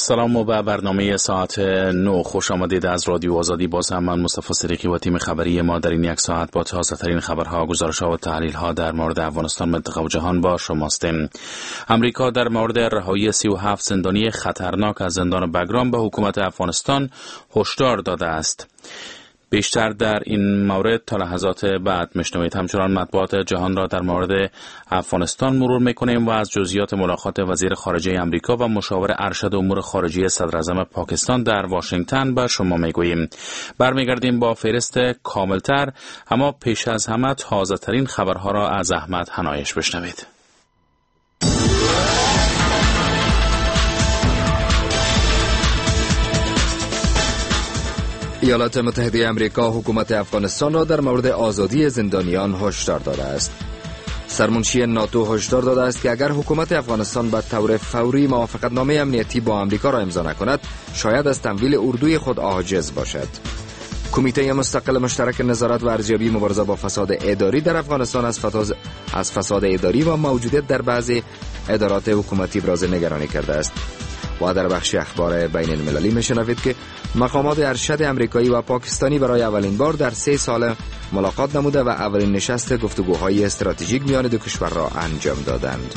سلام و به برنامه ساعت 9 خوش آمدید از رادیو آزادی. باز هم من مصطفی صدیقی و تیم خبری ما در این یک ساعت با تازه ترین خبرها، گزارش‌ها و تحلیل‌ها در مورد افغانستان، منطقه و جهان با شما هستیم. امریکا در مورد رهایی 37 زندانی خطرناک از زندان بگرام به حکومت افغانستان هشدار داده است. بیشتر در این مورد تا لحظات بعد میشنوید. همچنان مطبوعات جهان را در مورد افغانستان مرور میکنیم و از جزئیات ملاقات وزیر خارجه امریکا و مشاور ارشد امور خارجه صدر اعظم پاکستان در واشنگتن به شما میگوییم. برمیگردیم با فهرست کاملتر، اما پیش از همه تازه ترین خبرها را از احمد حنایش بشنوید. ایالات متحده امریکا حکومت افغانستان را در مورد آزادی زندانیان هشدار داده است. سرمنشی ناتو هشدار داده است که اگر حکومت افغانستان به طور فوری موافقتنامه امنیتی با آمریکا را امضا نکند، شاید از تمویل اردوی خود عاجز باشد. کمیته مستقل مشترک نظارت و ارزیابی مبارزه با فساد اداری در افغانستان از فساد اداری و موجودیت در بعضی ادارات حکومتی ابراز نگرانی کرده است. و در بخش اخبار بین المللی میشنوید که مقامات ارشد امریکایی و پاکستانی برای اولین بار در 3 سال ملاقات نموده و اولین نشست گفتگوهای استراتژیک میان دو کشور را انجام دادند.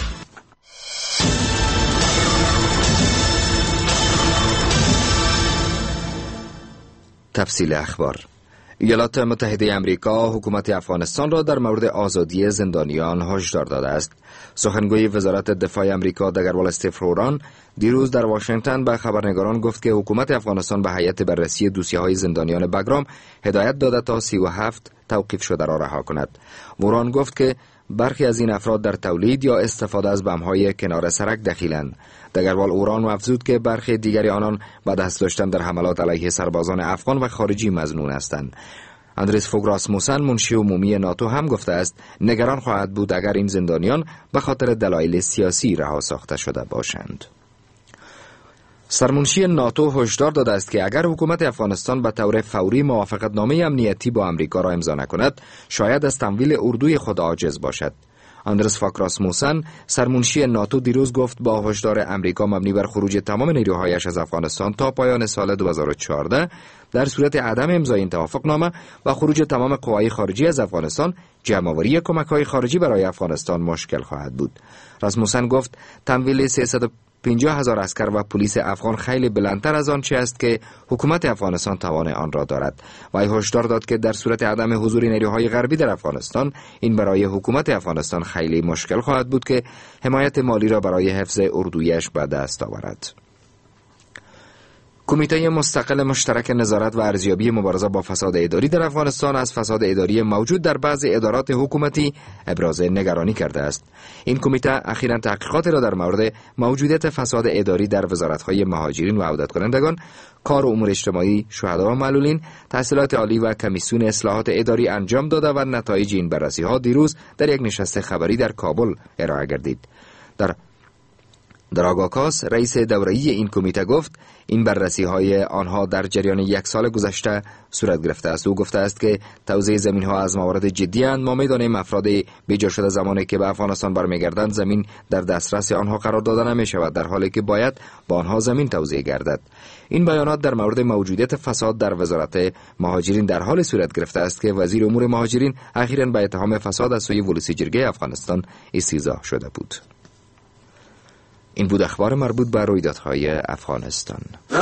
تفصیل اخبار. ایالات متحده امریکا حکومت افغانستان را در مورد آزادی زندانیان هشدار داده است. سخنگوی وزارت دفاع امریکا دگروال استیفوران دیروز در واشنگتن به خبرنگاران گفت که حکومت افغانستان به هیئت بررسی دوسیه‌های زندانیان بگرام هدایت داده تا 37 توقیف شده را رها کند. ووران گفت که برخی از این افراد در تولید یا استفاده از بم‌های کنار سرک دخیلند. دگروال اوران افزود که برخی دیگری آنان به دست داشتن در حملات علیه سربازان افغان و خارجی مظنون هستند. اندریس فوگ راسموسن منشی عمومی ناتو هم گفته است نگران خواهد بود اگر این زندانیان به خاطر دلایل سیاسی رها ساخته شده باشند. سرمنشی ناتو هشدار داده است که اگر حکومت افغانستان به طور فوری موافقتنامه امنیتی با آمریکا را امضا نکند، شاید از تمویل اردوی خود عاجز باشد. اندرس فاک راسموسن سرمنشی ناتو دیروز گفت با هشدار امریکا مبنی بر خروج تمام نیروهایش از افغانستان تا پایان سال 2014 در صورت عدم امضای این توافقنامه و خروج تمام قوای خارجی از افغانستان، جمع‌آوری کمک‌های خارجی برای افغانستان مشکل خواهد بود. راسموسن گفت تمویل 350,000 عسکر و پلیس افغان خیلی بلندتر از آنچه است که حکومت افغانستان توان آن را دارد. و هشدار داد که در صورت عدم حضور نیروهای غربی در افغانستان، این برای حکومت افغانستان خیلی مشکل خواهد بود که حمایت مالی را برای حفظ اردویش به دست آورد. کمیته مستقل مشترک نظارت و ارزیابی مبارزه با فساد اداری در افغانستان از فساد اداری موجود در بعضی ادارات حکومتی ابراز نگرانی کرده است. این کمیته اخیراً تحقیقاتی را در مورد موجودیت فساد اداری در وزارت‌های مهاجرین و عودت کنندگان، کار و امور اجتماعی، شهدا و معلولین، تحصیلات عالی و کمیسیون اصلاحات اداری انجام داده و نتایج این بررسی‌ها دیروز در یک نشست خبری در کابل ارائه گردید. در آگاکاس رئیس دوره‌ای این کمیته گفت این بررسی‌های آنها در جریان 1 سال گذشته صورت گرفته است. او گفته است که توزیع زمین‌ها از موارد جدی اند. ما می‌دانیم افراد بیجا شده زمانی که به افغانستان برمیگردند زمین در دسترس آنها قرار داده نمی‌شود، در حالی که باید با آنها زمین توزیع گردد. این بیانات در مورد موجودیت فساد در وزارت مهاجرین در حال صورت گرفته است که وزیر امور مهاجرین اخیراً به اتهام فساد از سوی ولسی جرگه افغانستان استیضاح شده بود. این بود اخبار مربوط به رویدادهای افغانستان.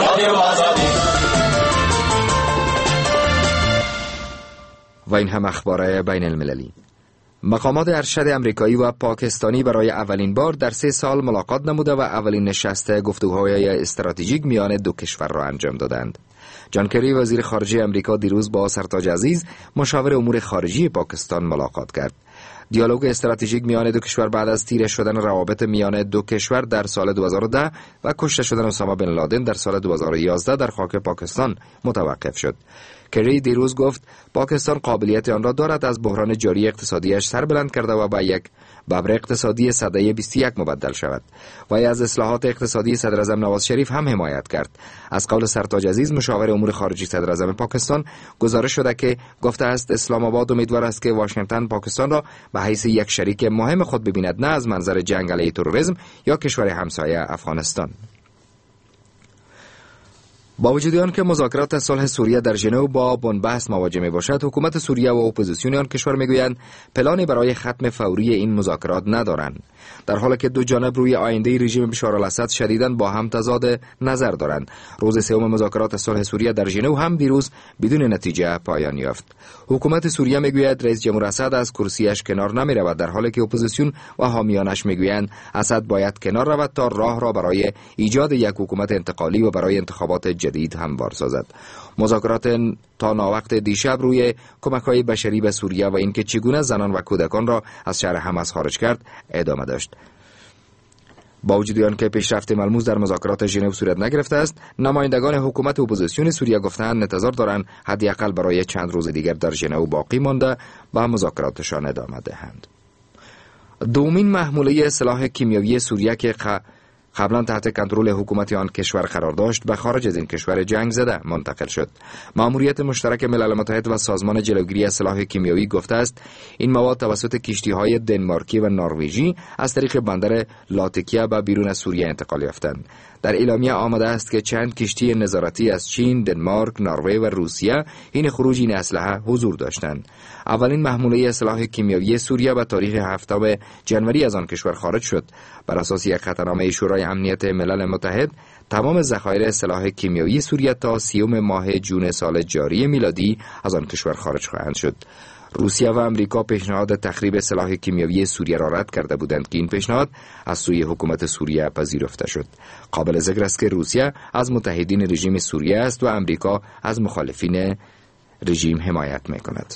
و این هم اخبار بین المللی. مقامات ارشد امریکایی و پاکستانی برای اولین بار در 3 سال ملاقات نموده و اولین نشست گفتگوهای استراتژیک میان دو کشور را انجام دادند. جان کری وزیر خارجه امریکا دیروز با سرتاج عزیز مشاور امور خارجی پاکستان ملاقات کرد. دیالوگ استراتژیک میان دو کشور بعد از تیره شدن روابط میان دو کشور در سال 2010 و کشته شدن اسامه بن لادن در سال 2011 در خاک پاکستان متوقف شد. کری دیروز گفت پاکستان قابلیت آن را دارد از بحران جاری اقتصادیش سر بلند کرده و به یک ببر اقتصادی سده 21 مبدل شود. و از اصلاحات اقتصادی صدر اعظم نواز شریف هم حمایت کرد. از قول سرتاج عزیز مشاور امور خارجی صدر اعظم پاکستان گزارش شده که گفته است اسلام آباد امیدوار است که واشنگتن پاکستان را به حیث یک شریک مهم خود ببیند، نه از منظر جنگ علیه تروریسم یا کشور همسایه افغانستان. با وجود آن که مذاکرات صلح سوریه در ژنو با بنبست مواجه می باشد، حکومت سوریه و اپوزیسیون آن کشور میگویند پلانی برای ختم فوری این مذاکرات ندارند، در حالی که دو جانب روی آینده رژیم بشار الاسد شدیداً با هم تضاد نظر دارند. روز سوم مذاکرات صلح سوریه در ژنو هم دیروز بدون نتیجه پایان یافت. حکومت سوریه میگوید رئیس جمهور اسد از کرسیش کنار نمی رود، در حالی که اپوزیسیون و حامیانش میگویند اسد باید کنار رود تا راه را برای ایجاد یک حکومت انتقالی و برای انتخابات جدید هموار سازد. مذاکرات تا ناوقت دیشب روی کمک‌های بشری به سوریه و اینکه چگونه زنان و کودکان را از شهر حماس خارج کرد ادامه داشت. با وجود آنکه پیشرفت ملموس در مذاکرات ژنو صورت نگرفته است، نمایندگان حکومت اپوزیسیون سوریه گفتند انتظار دارند حداقل برای چند روز دیگر در ژنو باقی مانده و مذاکراتشان ادامه دهند. دومین محموله سلاح کیمیایی سوریه که قبلا تحت کنترل حکومت آن کشور قرار داشت به خارج از این کشور جنگ زده منتقل شد. مأموریت مشترک ملل متحد و سازمان جلوگیری از سلاح کیمیایی گفته است این مواد توسط کشتی‌های دنمارکی و نروژی از طریق بندر لاتیکیا به بیرون از سوریه انتقال یافتند. در اعلامیه آمده است که چند کشتی نظارتی از چین، دنمارک، نروژ و روسیه این خروج این اسلحه حضور داشتند. اولین محموله سلاح کیمیایی سوریه به تاریخ 7 ژانویه از آن کشور خارج شد. بر اساس یک خطرنامه شورای امنیت ملل متحد، تمام ذخایر سلاح کیمیایی سوریه تا 30 ماه جون سال جاری میلادی از آن کشور خارج خواهند شد. روسیه و امریکا پیشنهاد تخریب سلاح کیمیایی سوریه را رد کرده بودند که این پیشنهاد از سوی حکومت سوریه پذیرفته شد. قابل ذکر است که روسیه از متحدین رژیم سوریه است و امریکا از مخالفین رژیم حمایت می‌کند.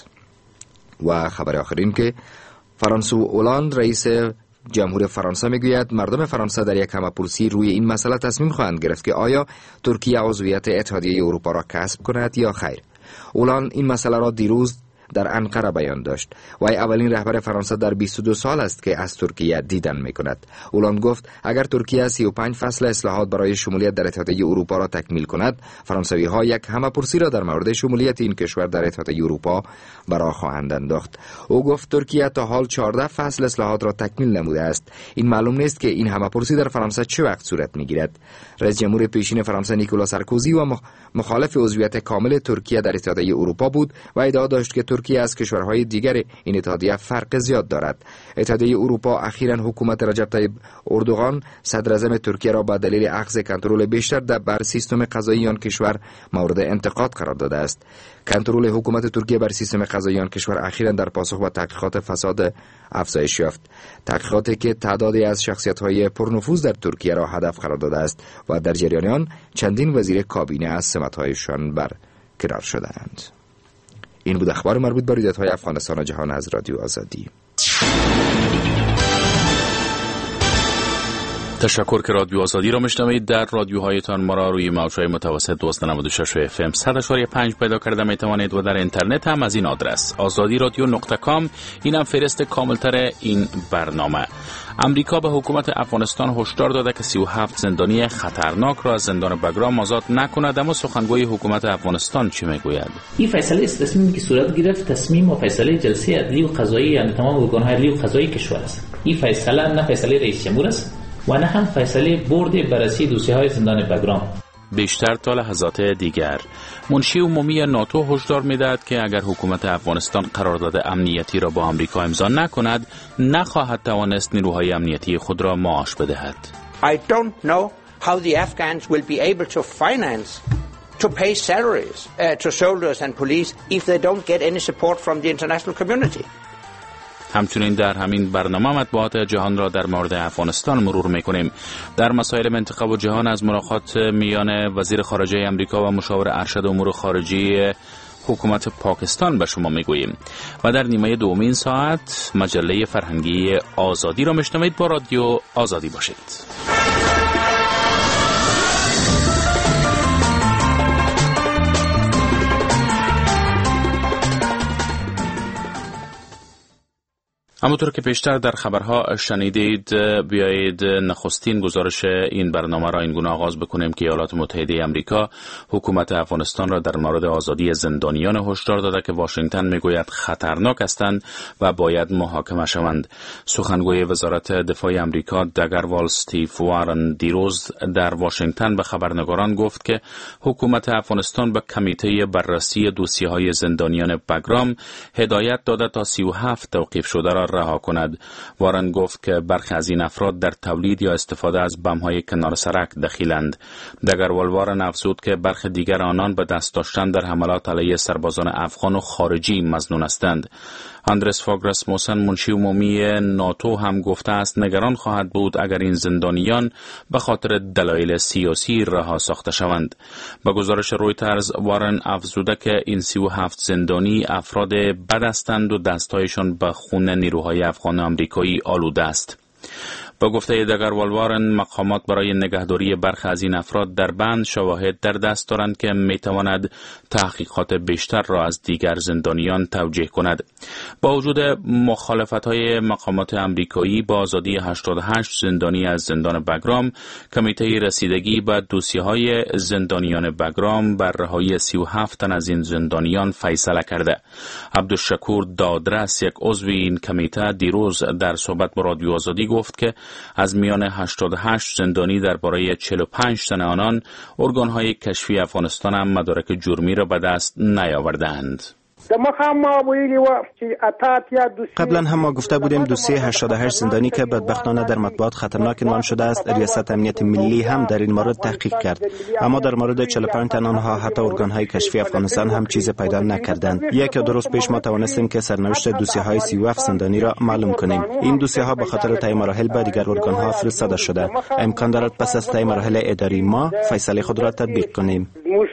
و خبر آخرین که فرانسوا اولاند رئیس جمهور فرانسه میگوید مردم فرانسه در یک همه‌پرسی روی این مسئله تصمیم خواهند گرفت که آیا ترکیه عضویت اتحادیه اروپا را کسب کند یا خیر. اولاند این مسئله را دیروز در انقره بیان داشت. وی اولین رهبر فرانسه در 22 سال است که از ترکیه دیدن میکند. اولاند گفت اگر ترکیه 35 فصل اصلاحات برای شمولیت در اتحادیه اروپا را تکمیل کند، فرانسوی ها یک همه‌پرسی را در مورد شمولیت این کشور در اتحادیه اروپا برای خواهند انداخت. او گفت ترکیه تا حال 14 فصل اصلاحات را تکمیل نموده است. این معلوم نیست که این همه‌پرسی در فرانسه چه وقت صورت میگیرد. رئیس جمهور پیشین فرانسه نیکولا سارکوزی و مخالف عضویت کامل ترکیه در اتحادیه اروپا بود و ادعا داشت که ترکیه از کشورهای دیگر این اتحادیه فرق زیاد دارد. اتحادیه اروپا اخیراً حکومت رجب طیب اردوغان صدر اعظم ترکیه را به دلیل اخذ کنترل بیشتر بر سیستم قضایی آن کشور مورد انتقاد قرار داده است. کنترل حکومت ترکیه بر سیستم قضایی آن کشور اخیراً در پاسخ به تحقیقات فساد افزایش یافت. تحقیقاتی که تعدادی از شخصیت‌های پرنفوذ در ترکیه را هدف قرار داده است و در جریان آن چندین وزیر کابینه از سمت‌هایشان برکنار شدند. این بود اخبار مربوط به رویدادهای افغانستان و جهان از رادیو آزادی. تشکر که رادیو آزادی را میشنوید. در رادیوهایتان ما را روی موج‌های متوسط 96 FM 100.5 پیدا کرده میتوانید و در اینترنت هم از این آدرس azadiradio.com. اینم فهرست کاملتر این برنامه. امریکا به حکومت افغانستان هشدار داده که 37 زندانی خطرناک را از زندان بگرام آزاد نکند، اما سخنگوی حکومت افغانستان چی میگوید؟ این فیصله است، تصمیمی که صورت گرفت تصمیم و فیصله جلسه عدلی و قضایی، یعنی تمام ارگان‌های عدلی و قضایی کشور است. این فیصله نه فیصله رئیس جمهور است و نه هم فیصله بورد بررسی دوسیه‌های زندان بگرام. بیشتر تا لحظات دیگر منشی عمومی ناتو هشدار می‌دهد که اگر حکومت افغانستان قرارداد امنیتی را با آمریکا امضا نکند، نخواهد توانست نیروهای امنیتی خود را معاش بدهد. I don't know how the Afghans will be able to finance to pay salaries to soldiers and police if they don't get any support from the international community. همچنین در همین برنامه مطبوعات جهان را در مورد افغانستان مرور می‌کنیم. در مسائل منطقه و جهان از ملاقات میان وزیر خارجه آمریکا و مشاور ارشد امور خارجی حکومت پاکستان به شما میگوییم و در نیمه دومین ساعت مجله فرهنگی آزادی را میشنوید. با رادیو آزادی باشید. همونطور که پیشتر در خبرها شنیدید، بیایید نخستین گزارش این برنامه را اینگونه آغاز بکنیم که ایالات متحده آمریکا حکومت افغانستان را در مورد آزادی زندانیان هشدار داده که واشنگتن میگوید خطرناک هستند و باید محاکمه شوند. سخنگوی وزارت دفاع آمریکا دگروال استیو وارن دیروز در واشنگتن به خبرنگاران گفت که حکومت افغانستان به کمیته بررسی دوسیه‌های زندانیان بگرام هدایت داده تا 37 توقیف شده را رها کند. وارن گفت که برخی از این افراد در تولید یا استفاده از بم‌های کنار سرک دخیلند. دگروال وارن افزود که برخی دیگر آنان به دست داشتن در حملات علیه سربازان افغان و خارجی مظنون هستند. اندرس فاگ راسموسن، منشی عمومی ناتو، هم گفته است نگران خواهد بود اگر این زندانیان به خاطر دلایل سیاسی رها ساخته شوند. با گزارش رویترز، وارن افزوده که این 37 زندانی افراد بد هستند و دستایشان به خون نیروهای افغان آمریکایی آلوده است. با گفته دگروال وارن، مقامات برای نگهداری برخی از این افراد در بند شواهد در دست دارند که میتواند تحقیقات بیشتر را از دیگر زندانیان توجیه کند. با وجود مخالفت‌های مقامات آمریکایی با آزادی 88 زندانی از زندان بگرام، کمیته رسیدگی به دوسیه‌های زندانیان بگرام بر رهایی 37 تن از این زندانیان فیصله کرده. عبدالشکور دادرس، یک عضو این کمیته، دیروز در صحبت با رادیو آزادی گفت که از میان 88 زندانی درباره 45 تن آنان ارگان‌های کشفی افغانستان هم مدارک جرمی را به دست نیاوردند. قبلا هم ما گفته بودیم دوسیه 88 زندانی که بدبختانه در مطبوعات خطرناک عنوان شده است، ریاست امنیت ملی هم در این مورد تحقیق کرد، اما در مورد 45 تن آنها حتی ارگان‌های کشفی افغانستان هم چیز پیدا نکردند. یک یا دو روز پیش ما توانستیم که سرنوشت دوسیه‌های 37 زندانی را معلوم کنیم. این دوسیه‌ها به خاطر طی مراحل به دیگر ارگان‌ها فرستاده شده. امکان دارد پس از طی مراحل اداری ما فیصله خود را تطبیق کنیم.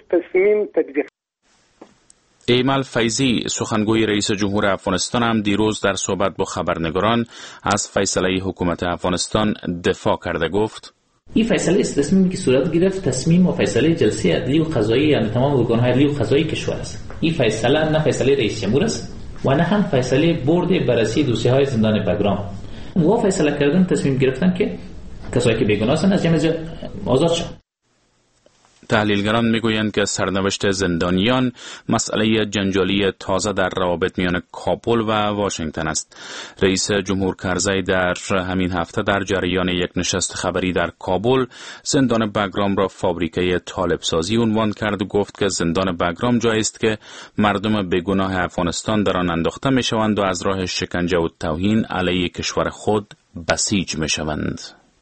ایمل فیضی، سخنگوی رئیس جمهور افغانستان، هم دیروز در صحبت با خبرنگاران از فیصله حکومت افغانستان دفاع کرده. گفت این فیصله است، تصمیمی که صورت گرفت تصمیم و فیصله جلسه عدلی و قضایی، یعنی تمام ارگان‌های عدلی و قضایی کشور است. این فیصله نه فیصله رئیس جمهور است و نه هم فیصله بورد بررسی دوسیه‌های زندان بگرام. و فیصله کردن، تصمیم گرفتن که کسایی که بیگناه هستند از جمع آزاد شوند. تحلیلگران میگویند که سرنوشت زندانیان مسئله جنجالی تازه در روابط میان کابل و واشنگتن است. رئیس جمهور کرزی در همین هفته در جریان یک نشست خبری در کابل زندان بگرام را فابریکه طالبسازی عنوان کرد و گفت که زندان بگرام جایی است که مردم بیگناه افغانستان در آن انداخته میشوند و از راه شکنجه و توهین علیه کشور خود بسیج میشوند.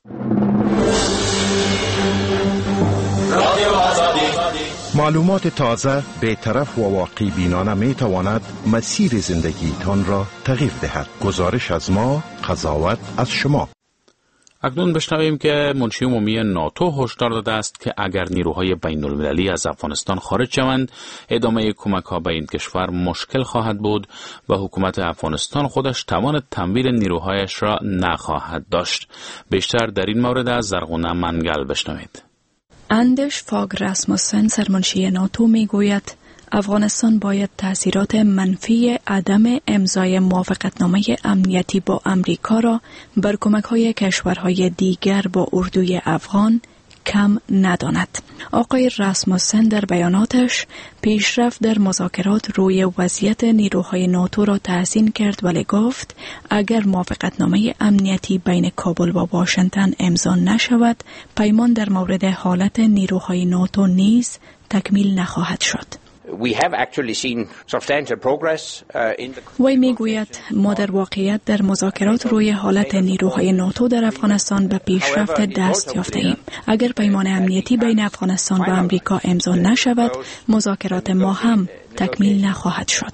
معلومات تازه، بی‌طرف و واقع بینانه می تواند مسیر زندگی تان را تغییر دهد. گزارش از ما، قضاوت از شما. اکنون بشنویم که منشی عمومی ناتو هشدار داده است که اگر نیروهای بین المللی از افغانستان خارج شوند، ادامه کمک‌ها به این کشور مشکل خواهد بود و حکومت افغانستان خودش توان تمویل نیروهایش را نخواهد داشت. بیشتر در این مورد از زرغونه منگل بشنوید. اندرس فاگ راسموسن، سرمنشی ناتو، میگوید افغانستان باید تأثیرات منفی عدم امضای موافقتنامه امنیتی با امریکا را بر کمک‌های کشورهای دیگر با اردوی افغان کم نداند. آقای راسموسن در بیاناتش پیشرفت در مذاکرات روی وضعیت نیروهای ناتو را تحسین کرد، ولی گفت اگر موافقتنامه امنیتی بین کابل و واشنگتن امضا نشود، پیمان در مورد حالت نیروهای ناتو نیز تکمیل نخواهد شد. وی میگوید ما در واقعیت در مذاکرات روی حالت نیروهای ناتو در افغانستان به پیشرفت دست یافته ایم. اگر پیمان امنیتی بین افغانستان و امریکا امضا نشود، مذاکرات ما هم تکمیل نخواهد شد.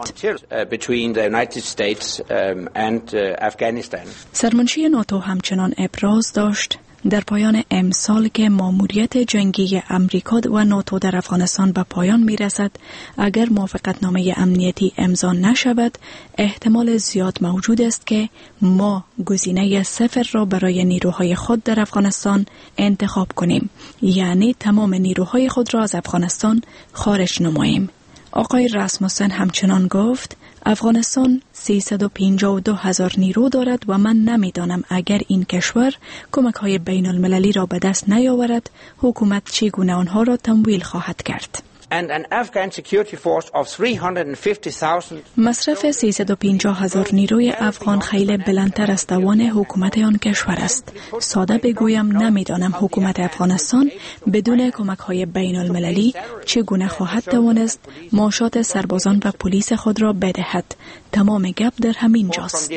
سرمنشی ناتو همچنان ابراز داشت در پایان امسال که ماموریت جنگی امریکا و ناتو در افغانستان به پایان می رسد، اگر موافقتنامه امنیتی امضا نشود، احتمال زیاد موجود است که ما گزینه صفر را برای نیروهای خود در افغانستان انتخاب کنیم، یعنی تمام نیروهای خود را از افغانستان خارج نماییم. آقای راسموسن همچنان گفت افغانستان 352,000 نیرو دارد و من نمیدانم اگر این کشور کمک‌های بین المللی را به دست نیاورد، حکومت چگونه آنها را تمویل خواهد کرد. And an Afghan security force of 350,000. مصرف 350,000 نیروی افغان خیلی بلندتر از توان حکومت آن کشور است. ساده بگویم نمیدانم حکومت افغانستان بدون کمک‌های بین المللی چگونه خواهد توانست معاشات سربازان و پلیس خود را بدهد. تمام گپ در همین جاست.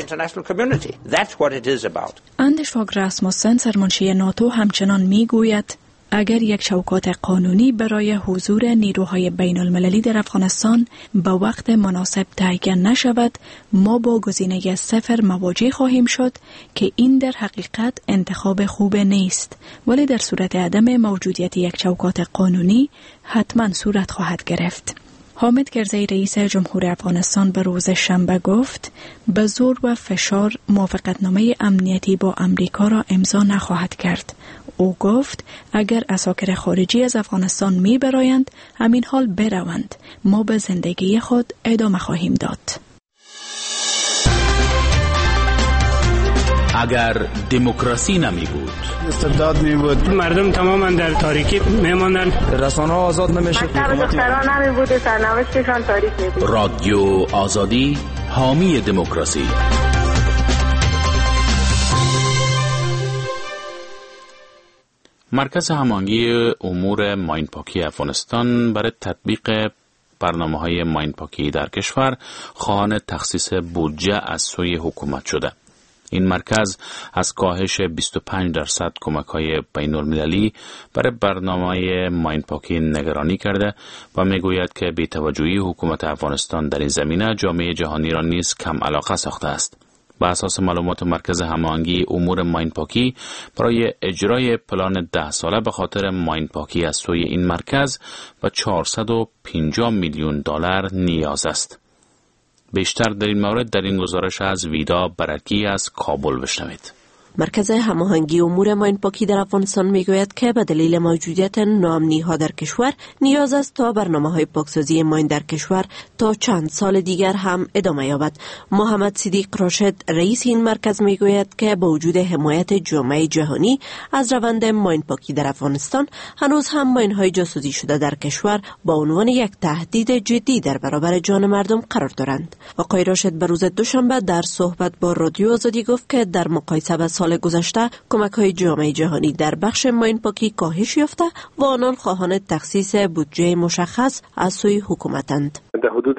اندرس فاگ راسموسن سرمنشی ناتو همچنان میگوید اگر یک چوکات قانونی برای حضور نیروهای بین المللی در افغانستان به وقت مناسب تهیه نشود، ما با گزینه 0 مواجه خواهیم شد که این در حقیقت انتخاب خوب نیست، ولی در صورت عدم موجودیت یک چوکات قانونی حتما صورت خواهد گرفت. حامد کرزی رئیس جمهور افغانستان به روز شنبه گفت به زور و فشار موافقتنامه امنیتی با امریکا را امضا نخواهد کرد. او گفت اگر عساکر خارجی از افغانستان می برایند همین حال بروند، ما به زندگی خود ادامه خواهیم داد. اگر دموکراسی نمی بود، استبداد می بود، مردم تماما در تاریکی می ماندن، رسانه ها آزاد نمیشد، دختران نمی بود، سرنوشتشان تاریک می بود. رادیو آزادی حامی دموکراسی. مرکز هماهنگی امور ماینپاکی افغانستان برای تطبیق برنامه‌های ماینپاکی در کشور خواهان تخصیص بودجه از سوی حکومت شده. این مرکز از کاهش 25% کمک‌های بین‌المللی برای برنامه ماینپاکی نگرانی کرده و میگوید که بی‌توجهی حکومت افغانستان در این زمینه جامعه جهانی را نیز کم علاقه ساخته است. بر اساس معلومات مرکز هماهنگی امور ماینپاکی، برای اجرای پلان 10 ساله به خاطر ماینپاکی از سوی این مرکز به 450 میلیون دلار نیاز است. بیشتر در این مورد در این گزارش از ویدا برکی از کابل بشنوید. مرکز هماهنگی امور ماینپاکی در افغانستان میگوید که به دلیل موجودیت ناامنی‌ها در کشور نیاز است تا برنامه‌های پاکسازی ماین در کشور تا چند سال دیگر هم ادامه یابد. محمد صدیق راشد رئیس این مرکز میگوید که با وجود حمایت جامعه جهانی از روند ماینپاکی در افغانستان، هنوز هم ماین‌های جاسوسی شده در کشور با عنوان یک تهدید جدی در برابر جان مردم قرار دارند. آقای راشد به روز دوشنبه در صحبت با رادیو آزادی گفت که در مقایسه با سال گذشته کمک‌های جامعه جهانی در بخش ماینپاکی کاهش یافته و آنان خواهان تخصیص بودجه مشخص از سوی حکومتند. در حدود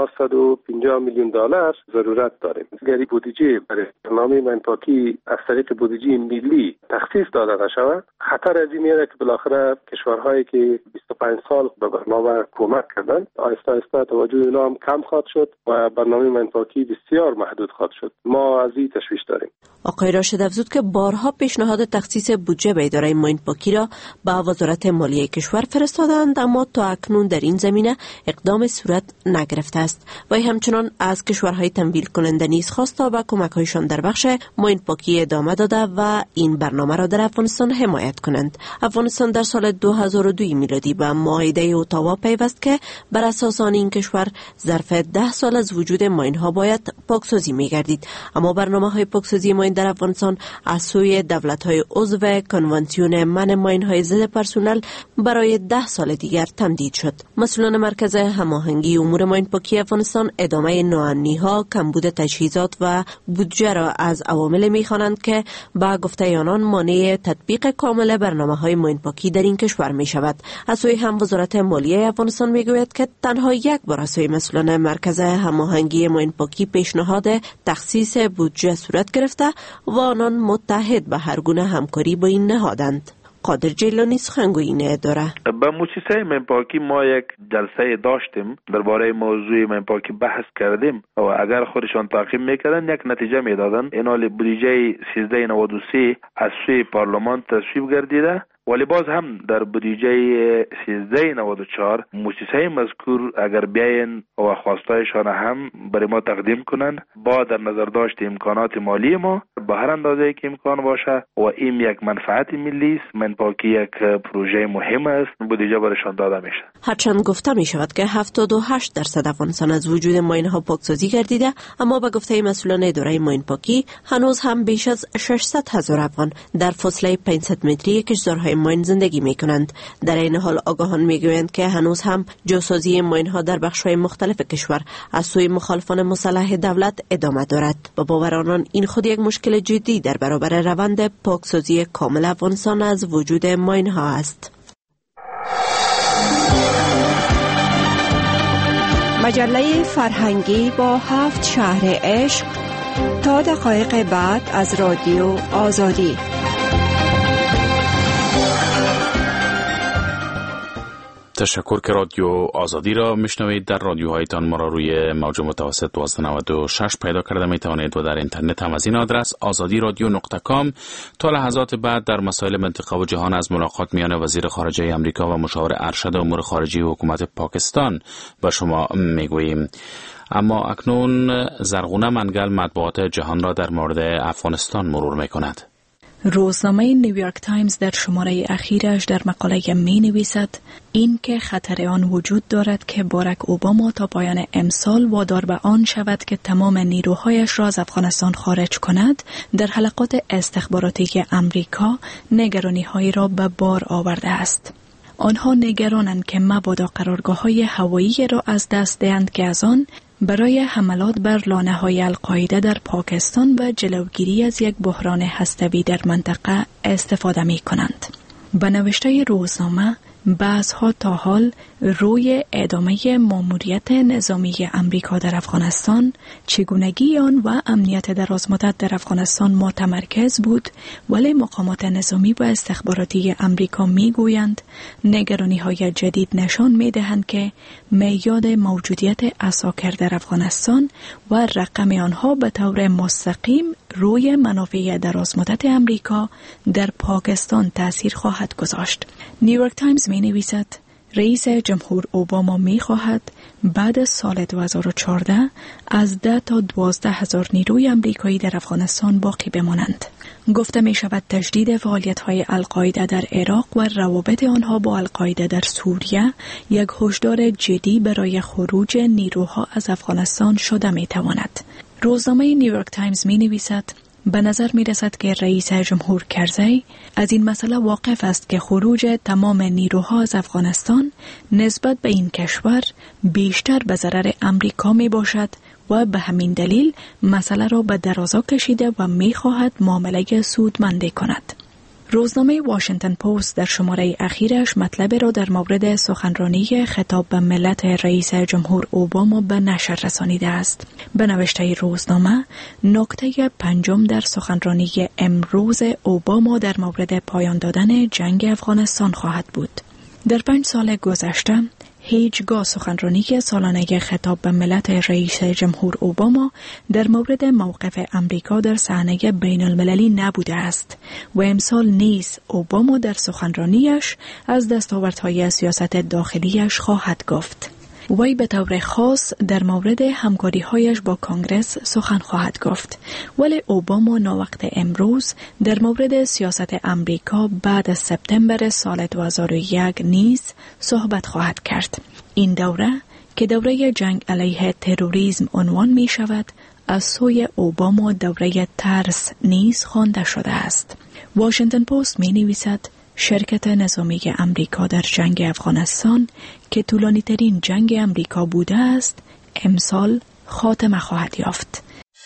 450 میلیون دلار ضرورت داریم. اگر بودجه برای برنامه ماینپاکی از طریق بودجه ملی تخصیص داده نشود، خطر از این میاد که بالاخره کشورهایی که 25 سال به برنامه کمک کردند، آهسته آهسته توجه اینا هم کم خواهد شد و برنامه ماینپاکی بسیار محدود خواهد شد. ما از این تشویش داریم. آقای راشد افزود که بارها پیشنهاد تخصیص بودجه به اداره ماینپاکی را به وزارت مالیه کشور فرستادند، اما تا اکنون در این زمینه اقدام صورت نگرفته است. و همچنان از کشورهای تمویل کننده نیز خواست تا به کمک‌هایشان در بخش ماینپاکی ادامه داده و این برنامه را در افغانستان حمایت کنند. افغانستان در سال 2002 میلادی به معاهده اتاوا پیوست که بر اساس آن این کشور ظرف 10 سال از وجود ماین‌ها باید پاکسازی می‌گردید، اما برنامه‌های پاکسازی ماین در افغانستان از سوی دولت‌های عضو کنوانسیون من ماین‌های ضد پرسونل برای 10 سال دیگر تمدید شد. مسئولان مرکز هماهنگی امور ماینپاکی افغانستان ادامه ناامنی‌ها، کمبود تجهیزات و بودجه را از عوامل می‌خوانند که با گفته آنان مانع تطبیق کامل برنامه‌های ماینپاکی در این کشور می‌شود. از سوی هم وزارت مالیه افغانستان می‌گوید که تنها یک بار از سوی مسئولان مرکز هماهنگی ماینپاکی پیشنهاد تخصیص بودجه صورت گرفته و آنان متحد به هر گونه همکاری با این نهادند. قادر جیلانی سخنگوی داره. با مؤسسه ماینپاکی ما یک جلسه داشتیم، درباره موضوع ماینپاکی بحث کردیم و اگر خودشان تعقیب میکردن یک نتیجه میدادن. اینال بودجه 1393 از سوی پارلمان تصویب گردیده ولی باز هم در بودجه 1394 مؤسسه مذکور اگر بیاین و خواستایشان هم برای ما تقدیم کنن با در نظر داشت امکانات مالی ما به هر اندازه که امکان باشه و این یک منفعت ملی است، من پاکی یک پروژه مهم است، بودجه برشان داده میشه. هرچند گفته می شود که 78% افغانستان از وجود ماین ها پاکسازی گردیده، اما به گفته مسئولان اداره ماین پاکی هنوز هم بیش از 600,000 افغان در فاصله 500 متری کشتزارهای ماین زندگی می کنند. در این حال آگاهان می گویند که هنوز هم جاسازی ماین ها در بخش‌های مختلف کشور از سوی مخالفان مسلح دولت ادامه دارد و باور آنان این خود یک مشکل جدی در برابر روند پاکسازی کامل افغانستان از وجود ماین ها است. مجله فرهنگی با 7 شهر عشق تا دقایق بعد از رادیو آزادی. تشکر که رادیو آزادی را میشنوید. در رادیوهایتان ما را روی موج متوسط 1296 پیدا کرده می توانید و در اینترنت هم از این آدرس azadiradio.com. تا لحظات بعد در مسائل منطقه و جهان از ملاقات میان وزیر خارجه آمریکا و مشاور ارشد امور خارجی حکومت پاکستان با شما میگوییم. اما اکنون زرغونه منگل مطبوعات جهان را در مورد افغانستان مرور میکند. روزنامه نیویورک تایمز در شماره اخیرش در مقاله می نویسد این که خطر آن وجود دارد که باراک اوباما تا پایان امسال وادار به آن شود که تمام نیروهایش را از افغانستان خارج کند، در حلقات استخباراتی امریکا نگرانی‌هایی را به بار آورده است. آنها نگرانند که مبادا قرارگاه‌های هوایی را از دست دهند که از آن برای حملات بر لانه‌های القاعده در پاکستان و جلوگیری از یک بحران هسته‌ای در منطقه استفاده می‌کنند. به نوشته روزنامه، بعضها تا حال روی ادامه ماموریت نظامی امریکا در افغانستان، چگونگی آن و امنیت درازمدت در افغانستان متمرکز بود، ولی مقامات نظامی و استخباراتی امریکا میگویند نگرانی‌های جدید نشان می‌دهند که میعاد موجودیت عساکر در افغانستان و رقم آنها به طور مستقیم روی منافع درازمدت امریکا در پاکستان تأثیر خواهد گذاشت. نیویورک تایمز می‌نویسد رئیس جمهور اوباما می‌خواهد بعد از سال 2014 از 10 تا 12 هزار نیروی امریکایی در افغانستان باقی بمانند. گفته می شود تجدید فعالیت‌های القاعده در عراق و روابط آنها با القاعده در سوریه یک هشدار جدی برای خروج نیروها از افغانستان شده می تواند. روزنامه نیویورک تایمز می نویسد به نظر می رسد که رئیس جمهور کرزی از این مسئله واقف است که خروج تمام نیروها از افغانستان نسبت به این کشور بیشتر به ضرر امریکا می باشد و به همین دلیل مسئله را به درازا کشیده و می خواهد معامله سودمندی کند. روزنامه واشنگتن پست در شماره اخیرش مطلب را در مورد سخنرانی خطاب به ملت رئیس جمهور اوباما به نشر رسانیده است. به نوشته روزنامه، نکته پنجم در سخنرانی امروز اوباما در مورد پایان دادن جنگ افغانستان خواهد بود. در 5 سال گذشته هیچگاه سخنرانی سالانه خطاب به ملت رئیس جمهور اوباما در مورد موقف امریکا در صحنه بین المللی نبوده است و امسال نیز اوباما در سخنرانیش از دستاوردهای سیاست داخلیش خواهد گفت. وی به طور خاص در مورد همکاری‌هایش با کانگرس سخن خواهد گفت، ولی اوباما ناوقت امروز در مورد سیاست امریکا بعد از سپتامبر سال 2001 نیز صحبت خواهد کرد. این دوره که دوره جنگ علیه تروریسم عنوان می شود، از سوی اوباما دوره ترس نیز خوانده شده است. واشنگتن پست می نویسد شرکت نظامی امریکا در جنگ افغانستان که طولانی ترین جنگ امریکا بوده است، امسال خاتمه خواهد یافت.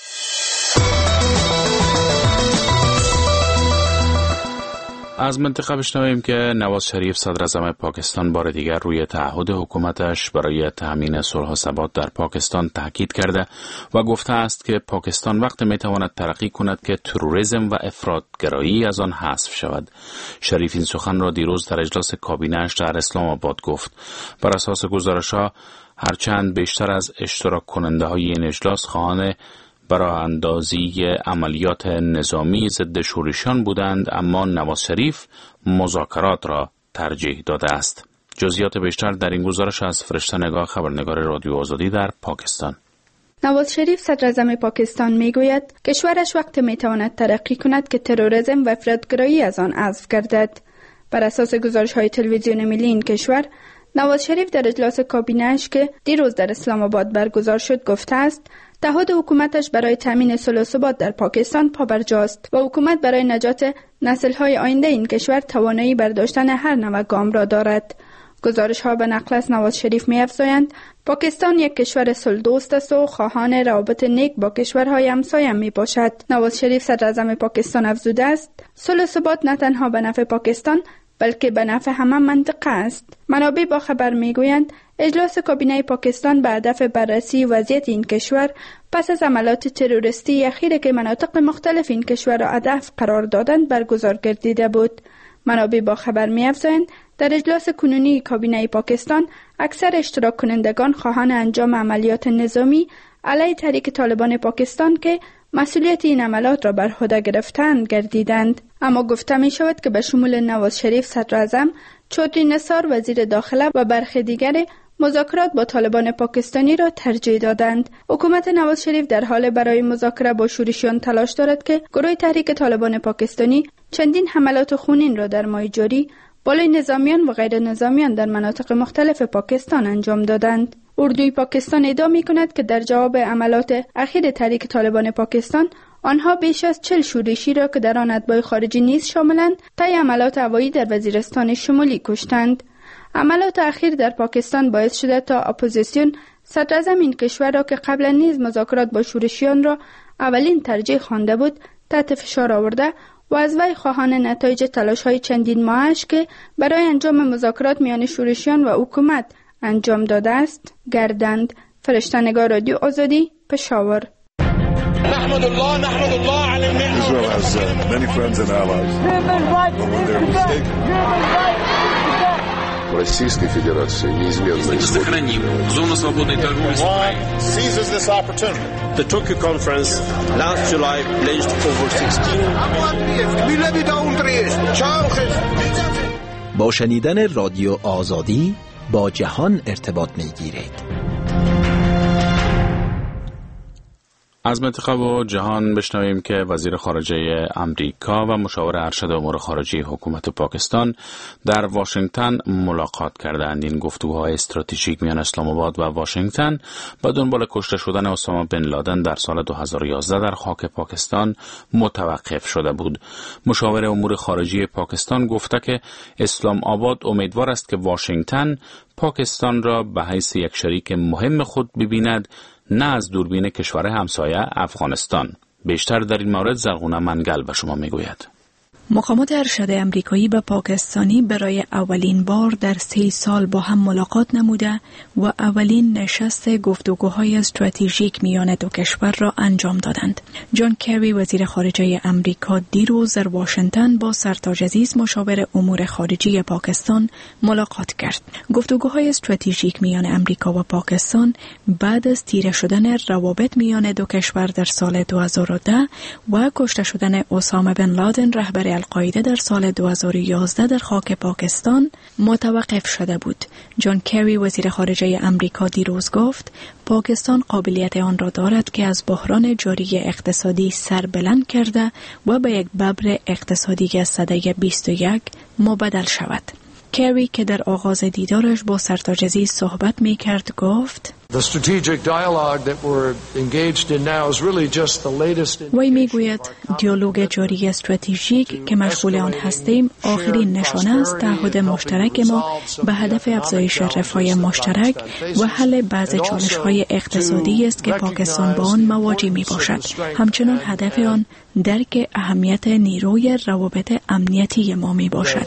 از منطقه بشنویم که نواز شریف صدر اعظم پاکستان بار دیگر روی تعهد حکومتش برای تأمین صلح و ثبات در پاکستان تاکید کرده و گفته است که پاکستان وقت میتواند ترقی کند که تروریسم و افراطگرایی از آن حذف شود. شریف این سخن را دیروز در اجلاس کابینه‌اش در اسلام آباد گفت. بر اساس گزارش‌ها هرچند بیشتر از اشتراک کننده های این اجلاس خواهان برای اندازی عملیات نظامی ضد شورشیان بودند، اما نواز شریف مذاکرات را ترجیح داده است. جزئیات بیشتر در این گزارش از فرشته نگاه، خبرنگار رادیو آزادی در پاکستان. نواز شریف صدراعظم پاکستان میگوید کشورش وقت میتواند ترقی کند که تروریسم و افراطگرایی از آن حذف گردد. بر اساس گزارش‌های تلویزیون ملی این کشور، نواز شریف در اجلاس کابینه‌اش که دیروز در اسلام آباد برگزار شد گفته است تعهد حکومتش برای تامین صلح و ثبات در پاکستان پابرجاست و حکومت برای نجات نسل‌های آینده این کشور توانایی برداشتن هر نوع گام را دارد. گزارش‌ها به نقل از نواز شریف می‌افزایند پاکستان یک کشور صلح دوست است و خواهان روابط نیک با کشورهای همسایه میباشد. نواز شریف صدراعظم پاکستان افزوده است صلح و ثبات نه تنها به نفع پاکستان بلکه به نفع همه منطقه است. منابع با خبر میگویند اجلاس کابینه پاکستان به هدف بررسی وضعیت این کشور پس از عملیات تروریستی اخیری که مناطق مختلف این کشور را هدف قرار دادند برگزار گردیده بود. منابع با خبر می‌افزایند در اجلاس کنونی کابینه پاکستان اکثر اشتراک کنندگان خواهان انجام عملیات نظامی علیه تحریک طالبان پاکستان که مسئولیت این عملیات را بر عهده گرفتند گردیدند. اما گفته می شود که به شمول نواز شریف صدراعظم، چودری نثار وزیر داخله و برخی دیگر مذاکرات با طالبان پاکستانی را ترجیح دادند. حکومت نواز شریف در حال برای مذاکره با شورشیان تلاش دارد که گروه تحریک طالبان پاکستانی چندین حملات خونین را در ماه جاری بالای نظامیان و غیر نظامیان در مناطق مختلف پاکستان انجام دادند. اردوی پاکستان ادعا می‌کند که در جواب عملیات اخیر تحریک طالبان پاکستان آنها بیش از 40 شورشی را که در آن اتباع خارجی نیز شاملند طی عملیات هوایی در وزیرستان شمالی کشتند. عملیات اخیر در پاکستان باعث شده تا اپوزیسیون صدراعظم این کشور را که قبلا نیز مذاکرات با شورشیان را اولین ترجیح خوانده بود تحت فشار آورده و از وی خواهان نتایج تلاش‌های چندین ماهش که برای انجام مذاکرات میان شورشیان و حکومت انجام داده است گردند. فرشته نگاه، رادیو آزادی، پشاور. نحمد الله علی النعمة. Israel has many friends and allies. Российской Федерации неизменно сохраним зону свободной торговли с Украиной. Seizes this opportunity. The Tokyo conference last July pledged over 16 با شنیدن رادیو آزادی با جهان ارتباط می‌گیرید. از منطقه و جهان بشنویم که وزیر خارجه امریکا و مشاور ارشد امور خارجی حکومت پاکستان در واشنگتن ملاقات کردند. این گفتگوهای استراتژیک میان اسلام آباد و واشنگتن با دنبال کشته شدن اسامه بن لادن در سال 2011 در خاک پاکستان متوقف شده بود. مشاور امور خارجی پاکستان گفته که اسلام آباد امیدوار است که واشنگتن پاکستان را به حیث یک شریک مهم خود ببیند، نه از دوربین کشور همسایه افغانستان. بیشتر در این مورد زرغونه منگل به شما میگوید. مقامات ارشد امریکایی و پاکستانی برای اولین بار در 3 سال با هم ملاقات نموده و اولین نشست گفتگوهای استراتژیک میان دو کشور را انجام دادند. جان کری وزیر خارجه امریکا دیروز در واشنگتن با سرتاج عزیز مشاور امور خارجی پاکستان ملاقات کرد. گفتگوهای استراتژیک میان امریکا و پاکستان بعد از تیره شدن روابط میان دو کشور در سال 2010 و کشته شدن اسامه بن لادن رهبر القاعده در سال 2011 در خاک پاکستان متوقف شده بود. جان کری وزیر خارجه امریکا دیروز گفت پاکستان قابلیت آن را دارد که از بحران جاری اقتصادی سر بلند کرده و به یک ببر اقتصادی از سده 21 مبدل شود. کری که در آغاز دیدارش با سرتاج عزیز صحبت می کرد گفت وی می گوید دیالوگ جاری استراتژیک که مشغول آن هستیم آخرین نشانه است تعهد مشترک ما به هدف افزایش رفاه مشترک و حل بعض چالش‌های اقتصادی است که پاکستان با آن مواجه می باشد. همچنان هدف آن درک اهمیت نیروی روابط امنیتی ما می باشد.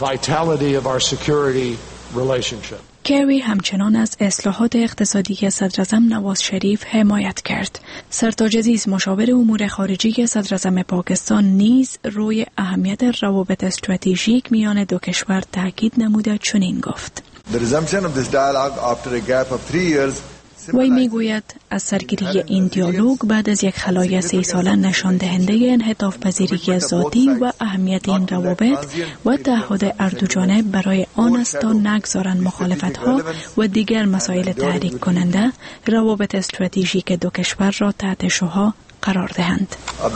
کری همچنان از اصلاحات اقتصادی صدراعظم نواز شریف حمایت کرد. سرتاج عزیز مشاور امور خارجی صدراعظم پاکستان نیز روی اهمیت روابط استراتژیک میان دو کشور تاکید نموده چنین گفت: وی میگوید از سرگیری این دیالوگ بعد از یک خلای 3 ساله نشان دهنده انعطاف پذیری ذاتی و اهمیت این روابط و تعهد اردوجانب برای آن است تا نگذارند مخالفت‌ها و دیگر مسائل تحریک کننده روابط استراتژیک دو کشور را تحت شعاع قرار دهند.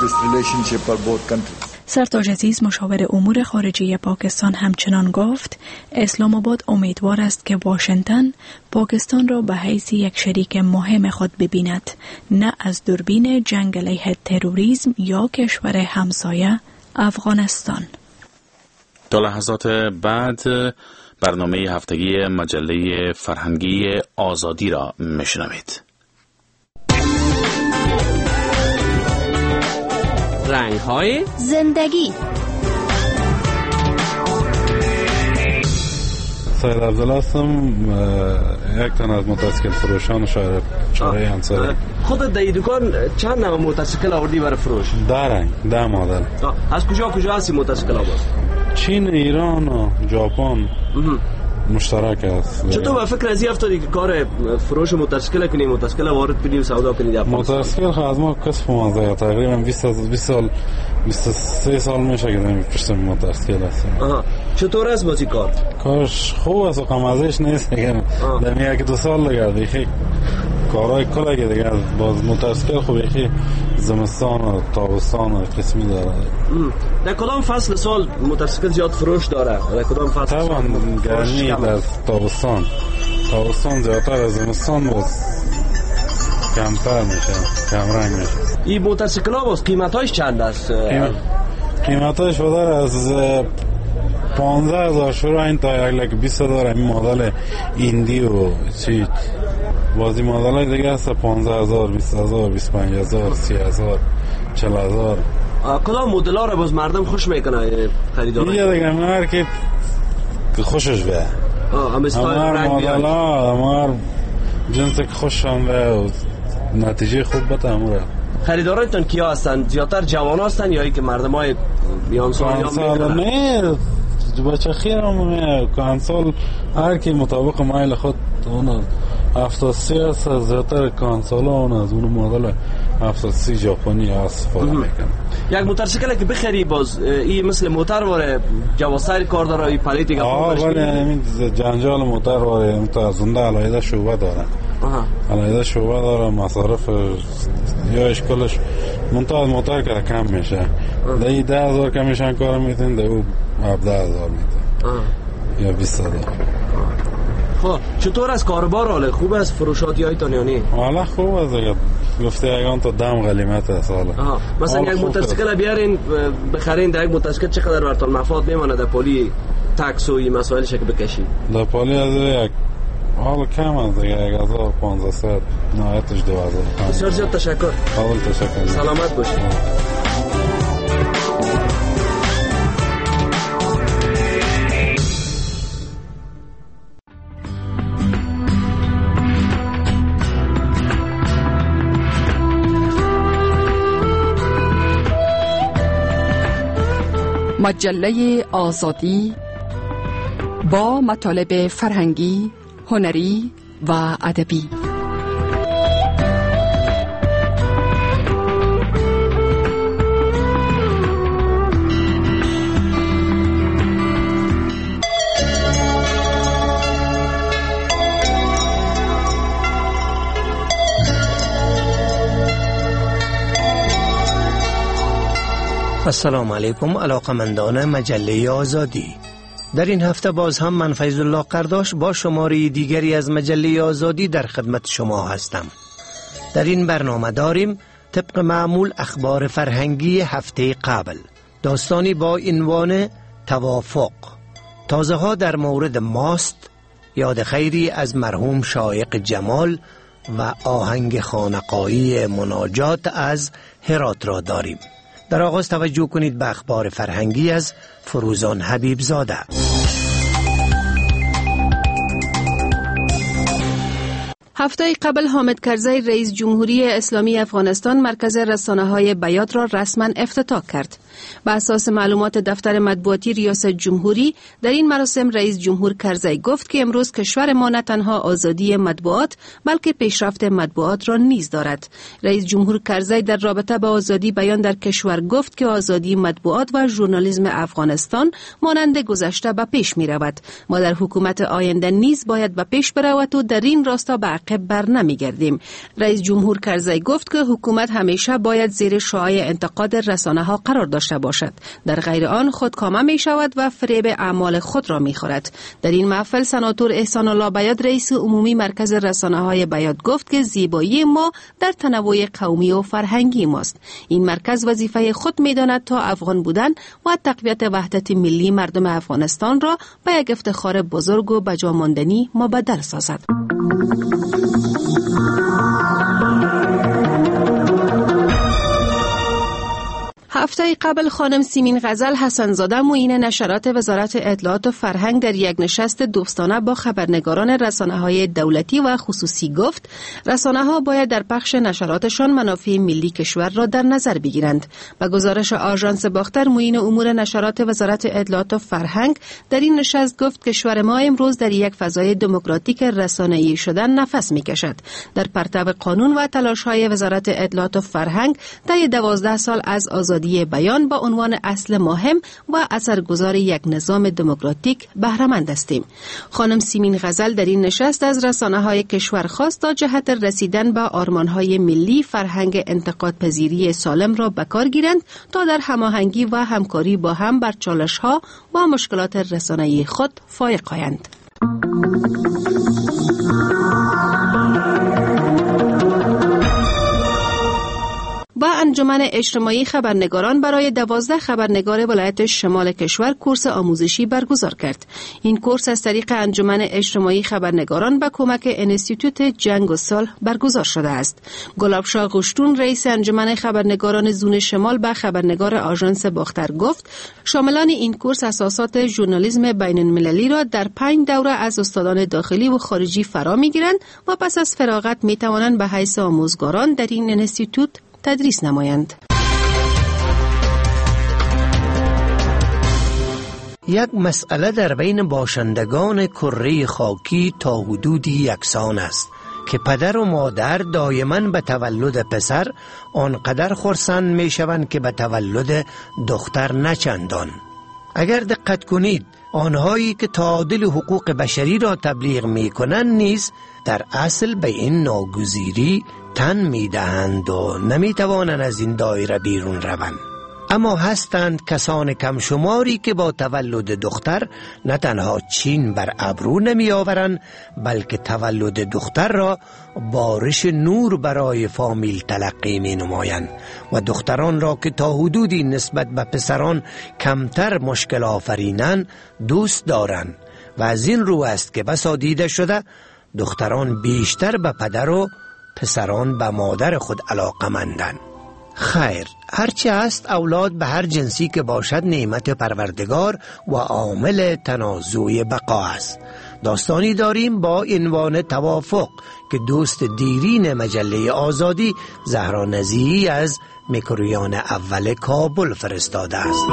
سرتاج عزیز مشاور امور خارجه پاکستان همچنان گفت اسلام آباد امیدوار است که واشنگتن پاکستان را به حیث یک شریک مهم خود ببیند، نه از دوربین جنگ علیه تروریسم یا کشور همسایه افغانستان. تا لحظات بعد برنامه هفتگی مجله فرهنگی آزادی را میشنوید. رنگ‌های زندگی. سید عبدالله هستم، یک تن از موتورسیکل فروشان شارع انصاری. خودت در این دکان چند نوع موتورسیکل آوردی برای فروش؟ 10 مدل. از کجا هستی موتورسیکل آورد؟ چین، ایران و ژاپن مشترک است. چطور به فکر از این افتادی که کار فروش موتورسیکل کنی، موتورسیکل وارد کنی و سودا کنی در موتورسیکل؟ خب از ما کسب ما تقریبا 20 سال 23 سال میشه که در پشت موتورسیکل هستم. چطور است بازی کار؟ کارش خوب است و کمازش نیست دیگه. در 1-2 سال دیگه دیگه کارهای کلا که دیگه باز موتورسیکل خوب یکی زمستان و تابستان و قسمی داره. در کدام فصل سال موتورسیکل زیاد فروش داره؟ در کدام فصل؟ طبعا گرمی در تابستان زیادتر، از زمستان باز کمتر میشه، کم رنگ میشه. این موتورسیکل ها باز قیمتاش چند است؟ قیمتاش بودار از 15,000 شروع این تا 20,000. این مدل ایندی و چی بازی مدل های دیگه هست 15,000 20,000 25,000 30,000 40,000. کدام مدل ها را باز مردم خوش میکنه خریدار؟ یه دیگه هر که خوشش به همار مدل ها، همار جنس که خوشم به و نتیجه خوب بده هموره. خریدارایتون کیا هستن؟ زیادتر جوان هستن یا ای که مردم های بیان سالی هم نه بچه خیر همونه کانسال هر کی مطابق مایل خود. اون 73 هست، زیادتر کانسال ها اون از اون مدل 73 ژاپنی استفاده میکنه. یک موتورسیکل که بخری باز این مثل موتور واره جواسر کار داره، این پلیتی که ولی همین جنجال موتور واره این تا زنده علایده شعبه داره. علایده شعبه داره، مصارف یا اشکالش منتها موتور که کم میشه. ده 10,000 که میشن کار میتین، ده او 17,000 میتین یا 20,000. خب چطور از کاربار حاله؟ خوب است فروشاتی هایتان یا نه؟ حالا خوب است دیگه، گفته یگان تا دم غلیمت است حالا. مثلا یک موتورسیکل بیارین بخرین، در یک موتورسیکل چقدر براتون مفاد میمانه در پلی تکس و این مسائلش که بکشی؟ در پلی از یک حالا کم است دیگه، 1,500 نهایتش 2,000. بسیار زیاد تشکر. حالا تشکر. سلامت باشید. مجله آزادی با مطالب فرهنگی، هنری و ادبی. السلام علیکم علاقمندان مجله آزادی. در این هفته باز هم من فیض الله قرداش با شماره دیگری از مجله آزادی در خدمت شما هستم. در این برنامه داریم طبق معمول اخبار فرهنگی هفته قبل، داستانی با عنوان توافق، تازه ها در مورد ماست، یاد خیری از مرحوم شایق جمال و آهنگ خانقایی مناجات از هرات را داریم. در آغاز توجه کنید به اخبار فرهنگی از فروزان حبیب زاده. هفته قبل حامد کرزی رئیس جمهوری اسلامی افغانستان مرکز رسانه‌های بیات را رسما افتتاح کرد. به اساس معلومات دفتر مطبوعاتی ریاست جمهوری، در این مراسم رئیس جمهور کرزی گفت که امروز کشور ما نه تنها آزادی مطبوعات بلکه پیشرفت مطبوعات را نیز دارد. رئیس جمهور کرزی در رابطه با آزادی بیان در کشور گفت که آزادی مطبوعات و ژورنالیسم افغانستان مانند گذشته به پیش می رود. ما در حکومت آینده نیز باید به پیش برود و در این راستا به عقب بر نمی گردیم. رئیس جمهور کرزی گفت که حکومت همیشه باید زیر شعاع انتقاد رسانه ها قرار داشته باشد. در غیر آن خودکامه می شود و فریب اعمال خود را می خورد. در این محفل سناتور احسان الله بیات رئیس عمومی مرکز رسانه های بیات گفت که زیبایی ما در تنوع قومی و فرهنگی ماست. این مرکز وظیفه خود می داند تا افغان بودن و تقویت وحدت ملی مردم افغانستان را به یک افتخار بزرگ و بجا ماندنی مبدل سازد. هفته قبل خانم سیمین غزل حسنزاده معین نشرات وزارت اطلاعات و فرهنگ در یک نشست دوستانه با خبرنگاران رسانه‌های دولتی و خصوصی گفت رسانه‌ها باید در پخش نشراتشان منافع ملی کشور را در نظر بگیرند. به گزارش آژانس باختر معین امور نشرات وزارت اطلاعات و فرهنگ در این نشست گفت کشور ما امروز در یک فضای دموکراتیک رسانه‌ای شدن نفس می‌کشد. در پرتو قانون و تلاش‌های وزارت اطلاعات و فرهنگ طی 12 سال از آزادی بیان با عنوان اصل مهم و اثرگذار یک نظام دموکراتیک بهره‌مند هستیم. خانم سیمین غزل در این نشست از رسانه‌های کشور خواست تا جهت رسیدن به آرمان‌های ملی فرهنگ انتقادپذیری سالم را به کار گیرند تا در هماهنگی و همکاری با هم بر چالش‌ها و مشکلات رسانه‌ای خود فائق آیند. با انجمن اجتماعی خبرنگاران برای 12 خبرنگار ولایت شمال کشور کورس آموزشی برگزار کرد. این کورس از طریق انجمن اجتماعی خبرنگاران با کمک انستیتوت جنگ و صلح برگزار شده است. گلابشاه قشتون رئیس انجمن خبرنگاران زون شمال به خبرنگار آژانس باختر گفت شاملان این کورس اساسات ژورنالیسم بین المللی را در 5 دوره از استادان داخلی و خارجی فرا می‌گیرند و پس از فراغت می‌توانند به حیث آموزگاران در این انستیتوت تدریس نمایند. یک مسئله در بین باشندگان کره خاکی تا حدودی یکسان است که پدر و مادر دائما به تولد پسر آنقدر خرسند می شوند که به تولد دختر نچندان. اگر دقت کنید آنهایی که تعادل حقوق بشری را تبلیغ می کنند نیز در اصل به این ناگزیری تن می دهند و نمی توانند از این دایره بیرون روند. اما هستند کسان کم شماری که با تولد دختر نه تنها چین بر ابرو نمی آورند بلکه تولد دختر را بارش نور برای فامیل تلقی می نمایند و دختران را که تا حدودی نسبت به پسران کمتر مشکل آفرینند دوست دارند و از این رو است که بسا دیده شده دختران بیشتر به پدر و پسران به مادر خود علاقه‌مندند. خیر، هرچه است اولاد به هر جنسی که باشد نعمت پروردگار و عامل تنازع بقا است. داستانی داریم با عنوان توافق که دوست دیرین مجله آزادی زهرا نزیهی از میکرویان اول کابل فرستاده است.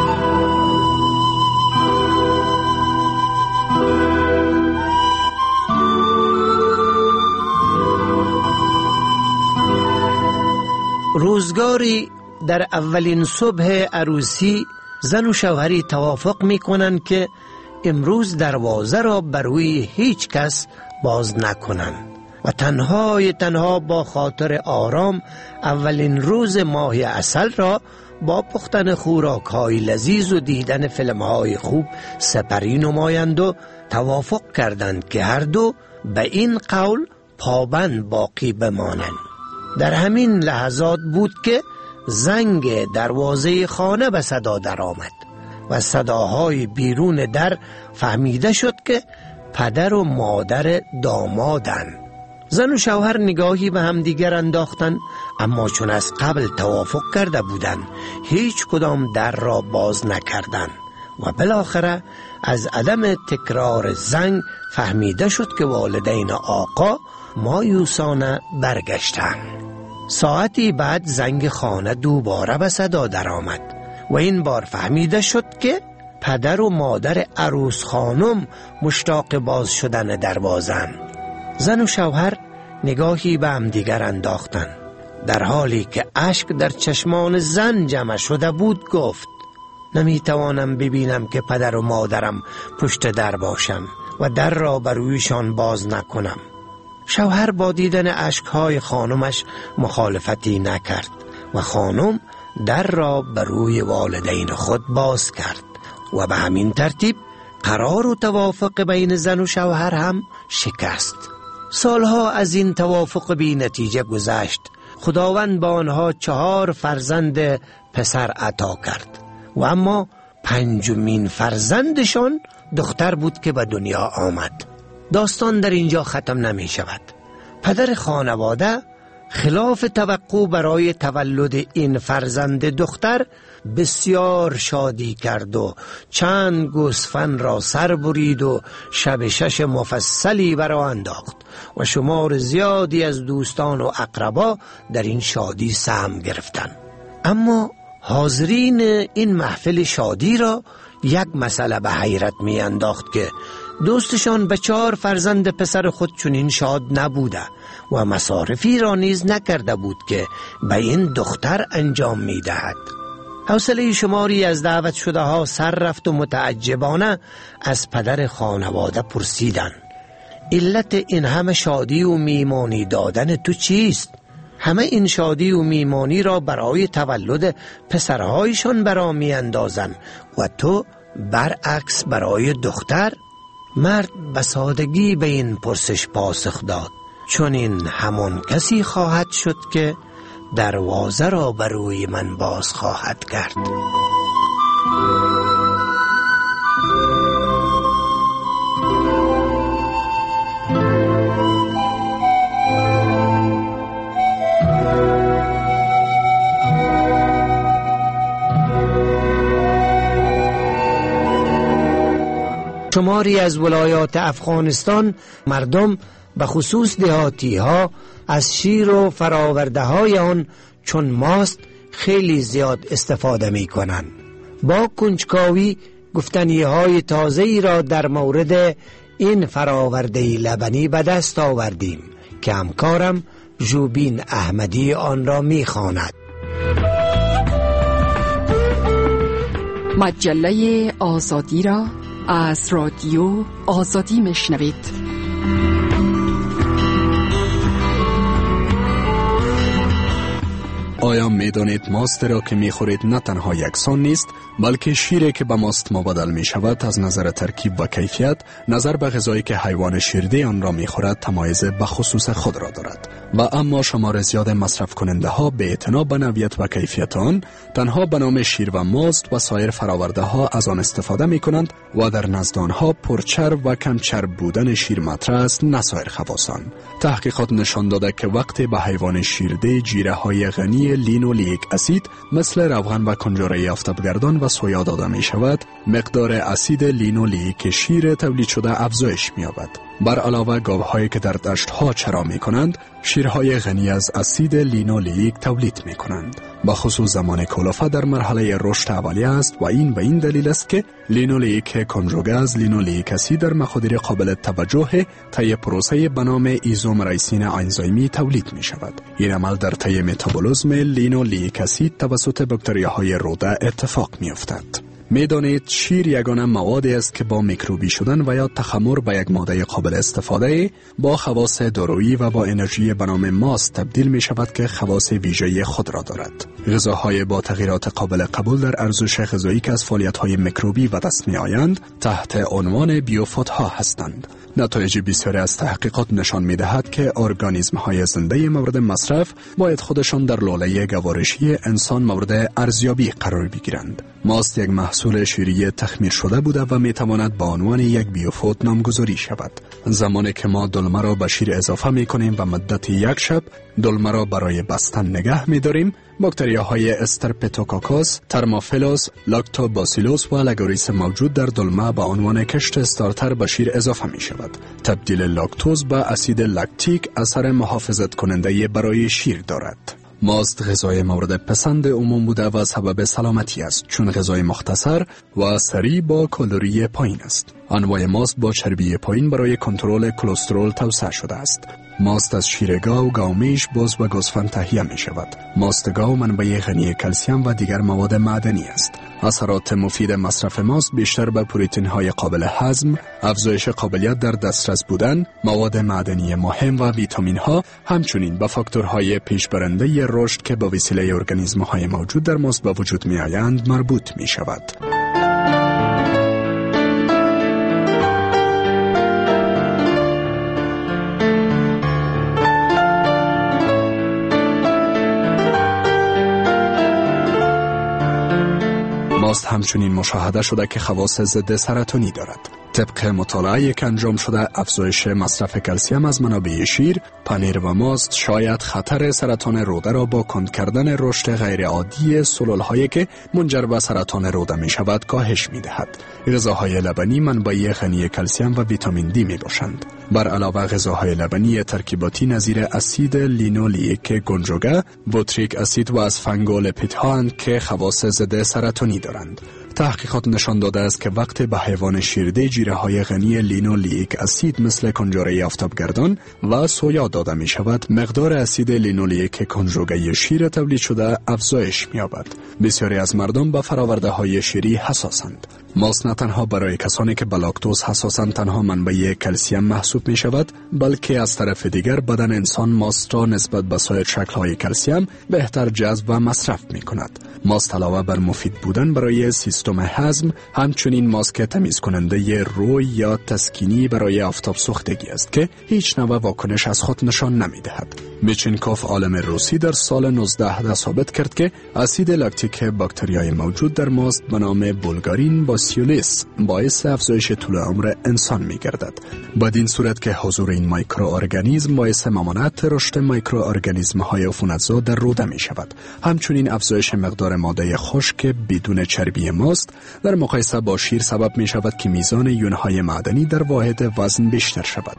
روزگاری در اولین صبح عروسی زن و شوهری توافق می کنند که امروز دروازه را بر روی هیچ کس باز نکنند و تنها با خاطر آرام اولین روز ماه عسل را با پختن خوراک‌های لذیذ و دیدن فیلم‌های خوب سپری نمایند و توافق کردند که هر دو به این قول پابند باقی بمانند. در همین لحظات بود که زنگ دروازه خانه به صدا در آمد و صداهای بیرون در فهمیده شد که پدر و مادر دامادند. زن و شوهر نگاهی به هم دیگر انداختند، اما چون از قبل توافق کرده بودند هیچ کدام در را باز نکردند و بالاخره از عدم تکرار زنگ فهمیده شد که والدین آقا مایوسانه برگشتند. ساعتی بعد زنگ خانه دوباره به صدا در آمد و این بار فهمیده شد که پدر و مادر عروس خانم مشتاق باز شدن دروازه‌اند. زن و شوهر نگاهی به هم دیگر انداختند. در حالی که اشک در چشمان زن جمع شده بود گفت: نمیتوانم ببینم که پدر و مادرم پشت در باشم و در را بر رویشان باز نکنم. شوهر با دیدن اشکهای خانمش مخالفتی نکرد و خانم در را بر روی والدین خود باز کرد و به همین ترتیب قرار و توافق بین زن و شوهر هم شکست. سالها از این توافق بی نتیجه گذشت. خداوند با آنها 4 فرزند پسر عطا کرد و اما 5مین فرزندشان دختر بود که به دنیا آمد. داستان در اینجا ختم نمی شود. پدر خانواده خلاف توقع برای تولد این فرزند دختر بسیار شادی کرد و چند گوسفند را سر برید و شب 6 مفصلی برآ انداخت و شمار زیادی از دوستان و اقربا در این شادی سهم گرفتند. اما حاضرین این محفل شادی را یک مسئله به حیرت می انداخت که دوستشان به 4 فرزند پسر خود چنین شاد نبوده و مصارفی را نیز نکرده بود که به این دختر انجام می دهد. حوصله شماری از دعوت شده ها سر رفت و متعجبانه از پدر خانواده پرسیدند: علت این همه شادی و میمانی دادن تو چیست؟ همه این شادی و میمانی را برای تولد پسرهایشان برا می اندازن و تو برعکس برای دختر؟ مرد به سادگی به این پرسش پاسخ داد: چون این همان کسی خواهد شد که دروازه را بر روی من باز خواهد کرد. شماری از ولایات افغانستان مردم به خصوص دهاتی ها از شیر و فراورده های آن چون ماست خیلی زیاد استفاده می کنند. با کنجکاوی گفتنی های تازه‌ای را در مورد این فراورده لبنی به دست آوردیم که همکارم ژوبین احمدی آن را می خواند. مجله آزادی را از رادیو آزادی میشنوید. آیا میدانید ماست را که میخورید نه تنها یکسان نیست، بلکه شیری که به ماست مبدل می شود از نظر ترکیب و کیفیت نظر به غذایی که حیوان شیرده آن را میخورد تمایز به خصوص خود را دارد و اما شمار زیاد مصرف کننده ها به اعتنا به نوعیت و کیفیت آن تنها به نام شیر و ماست و سایر فراورده ها از آن استفاده می کنند و در نزد آنها پرچرب و کم چرب بودن شیر مطرح است، نه سایر خواصان. تحقیقات نشان داده که وقتی به حیوان شیرده جیره های غنی لینولیک اسید مثل روغن و کنجوره آفتابگردان و سویا داده می شود، مقدار اسید لینولیک شیر تولید شده افزایش می یابد. بر علاوه گاوهایی که در دشت‌ها چرا می کنند، شیرهای غنی از اسید لینولیک تولید می کنند. با خصوص زمان کلافه در مرحله رشد اولیه است و این به این دلیل است که لینولیک کنجوگه از لینولیک اسید در مقادیر قابل توجه طی پروسه به نام ایزومریسین انزیمی تولید می شود. این عمل در طی متابولیسم لینولیک اسید توسط باکتریاهای روده اتفاق می افتد. میدانید شیر یگانه موادی است که با میکروبی شدن و یا تخمر به یک ماده قابل استفاده با خواص دارویی و با انرژی به نام ماست تبدیل می شود که خواص ویژه‌ای خود را دارد. غذاهای با تغییرات قابل قبول در ارزش غذایی که از فعالیت‌های میکروبی به دست می آیند تحت عنوان بیوفوت‌ها هستند. نتایج بسیاری از تحقیقات نشان می دهد که ارگانیسم‌های زنده مورد مصرف باید خودشان در لوله گوارشی انسان مورد ارزیابی قرار بگیرند. ماست یک محصول شیری تخمیر شده بوده و می تواند با عنوان یک بیوفوت نامگذاری شود. زمانی که ما دلمه را به شیر اضافه می کنیم و مدت یک شب دلمه را برای بستن نگه می داریم، باکتریاهای استرپتوکوکوس، ترموفیلوس، لاکتوباسیلوس و لگوریس موجود در دلمه به عنوان کشت استارتر به شیر اضافه می شود. تبدیل لاکتوز به اسید لکتیک اثر محافظت کننده برای شیر دارد. ماست غذای مورد پسند عموم بوده و سبب سلامتی است، چون غذای مختصر و سریع با کالری پایین است. انواع ماست با چربی پایین برای کنترل کلسترول توسعه شده است. ماست از شیر گاو، گاومیش، بز و گوسفند تهیه می شود. ماست گاو منبع غنی کلسیم و دیگر مواد معدنی است. اثرات مفید مصرف ماست بیشتر به پروتئین های قابل هضم، افزایش قابلیت در دسترس بودن، مواد معدنی مهم و ویتامین ها، همچنین به فاکتورهای پیشبرنده رشد که با وسیله ارگانیسم های موجود در ماست به وجود می آیند مربوط می شود. ماست همچنین مشاهده شده که خواص ضد سرطانی دارد. طبق مطالعه که انجام شده، افزایش مصرف کلسیم از منابع شیر، پنیر و ماست شاید خطر سرطان روده را با کند کردن رشد غیرعادی سلولهایی که منجر به سرطان روده می شود کاهش می دهد. غذاهای لبنی منبع غنی کلسیم و ویتامین دی می باشند. بر علاوه غذاهای لبنی ترکیباتی نظیر اسید لینولیک گنجوگه، بوتریک اسید و اسفنگولیپیدها که خواص ضد سرطانی دارند. تحقیقات نشان داده است که وقت به حیوان شیرده جیره‌های غنی لینولیک اسید مثل کنجوره آفتابگردان و سویا داده می شود، مقدار اسید لینولیک کنجوگه شیر تولید شده افزایش می یابد. بسیاری از مردم به فراورده های شیری حساسند. ماست نه تنها برای کسانی که به لاکتوز حساسند تنها منبع کلسیم محسوب می شود، بلکه از طرف دیگر بدن انسان ماست را نسبت به سایر شکل‌های کلسیم بهتر جذب و مصرف می کند. ماست علاوه بر مفید بودن برای سیستم هضم، همچنین ماست که تمیز کننده روی یا تسکینی برای آفتاب سوختگی است که هیچ نوع واکنش از خود نشان نمی دهد. میچینکوف عالم روسی در سال 1910 ثابت کرد که اسید لاکتیک باکتریای موجود در ماست به نام بولگارین باسیولیس باعث افزایش طول عمر انسان می گردد. بدین صورت که حضور این میکروارگانیسم باعث ممانعت رشد میکروارگانیسم های عفونتزا در روده می شود. همچنین افزایش مقدار ماده خشک بدون چربی ماست در مقایسه با شیر سبب می شود که میزان یونهای معدنی در واحد وزن بیشتر شود.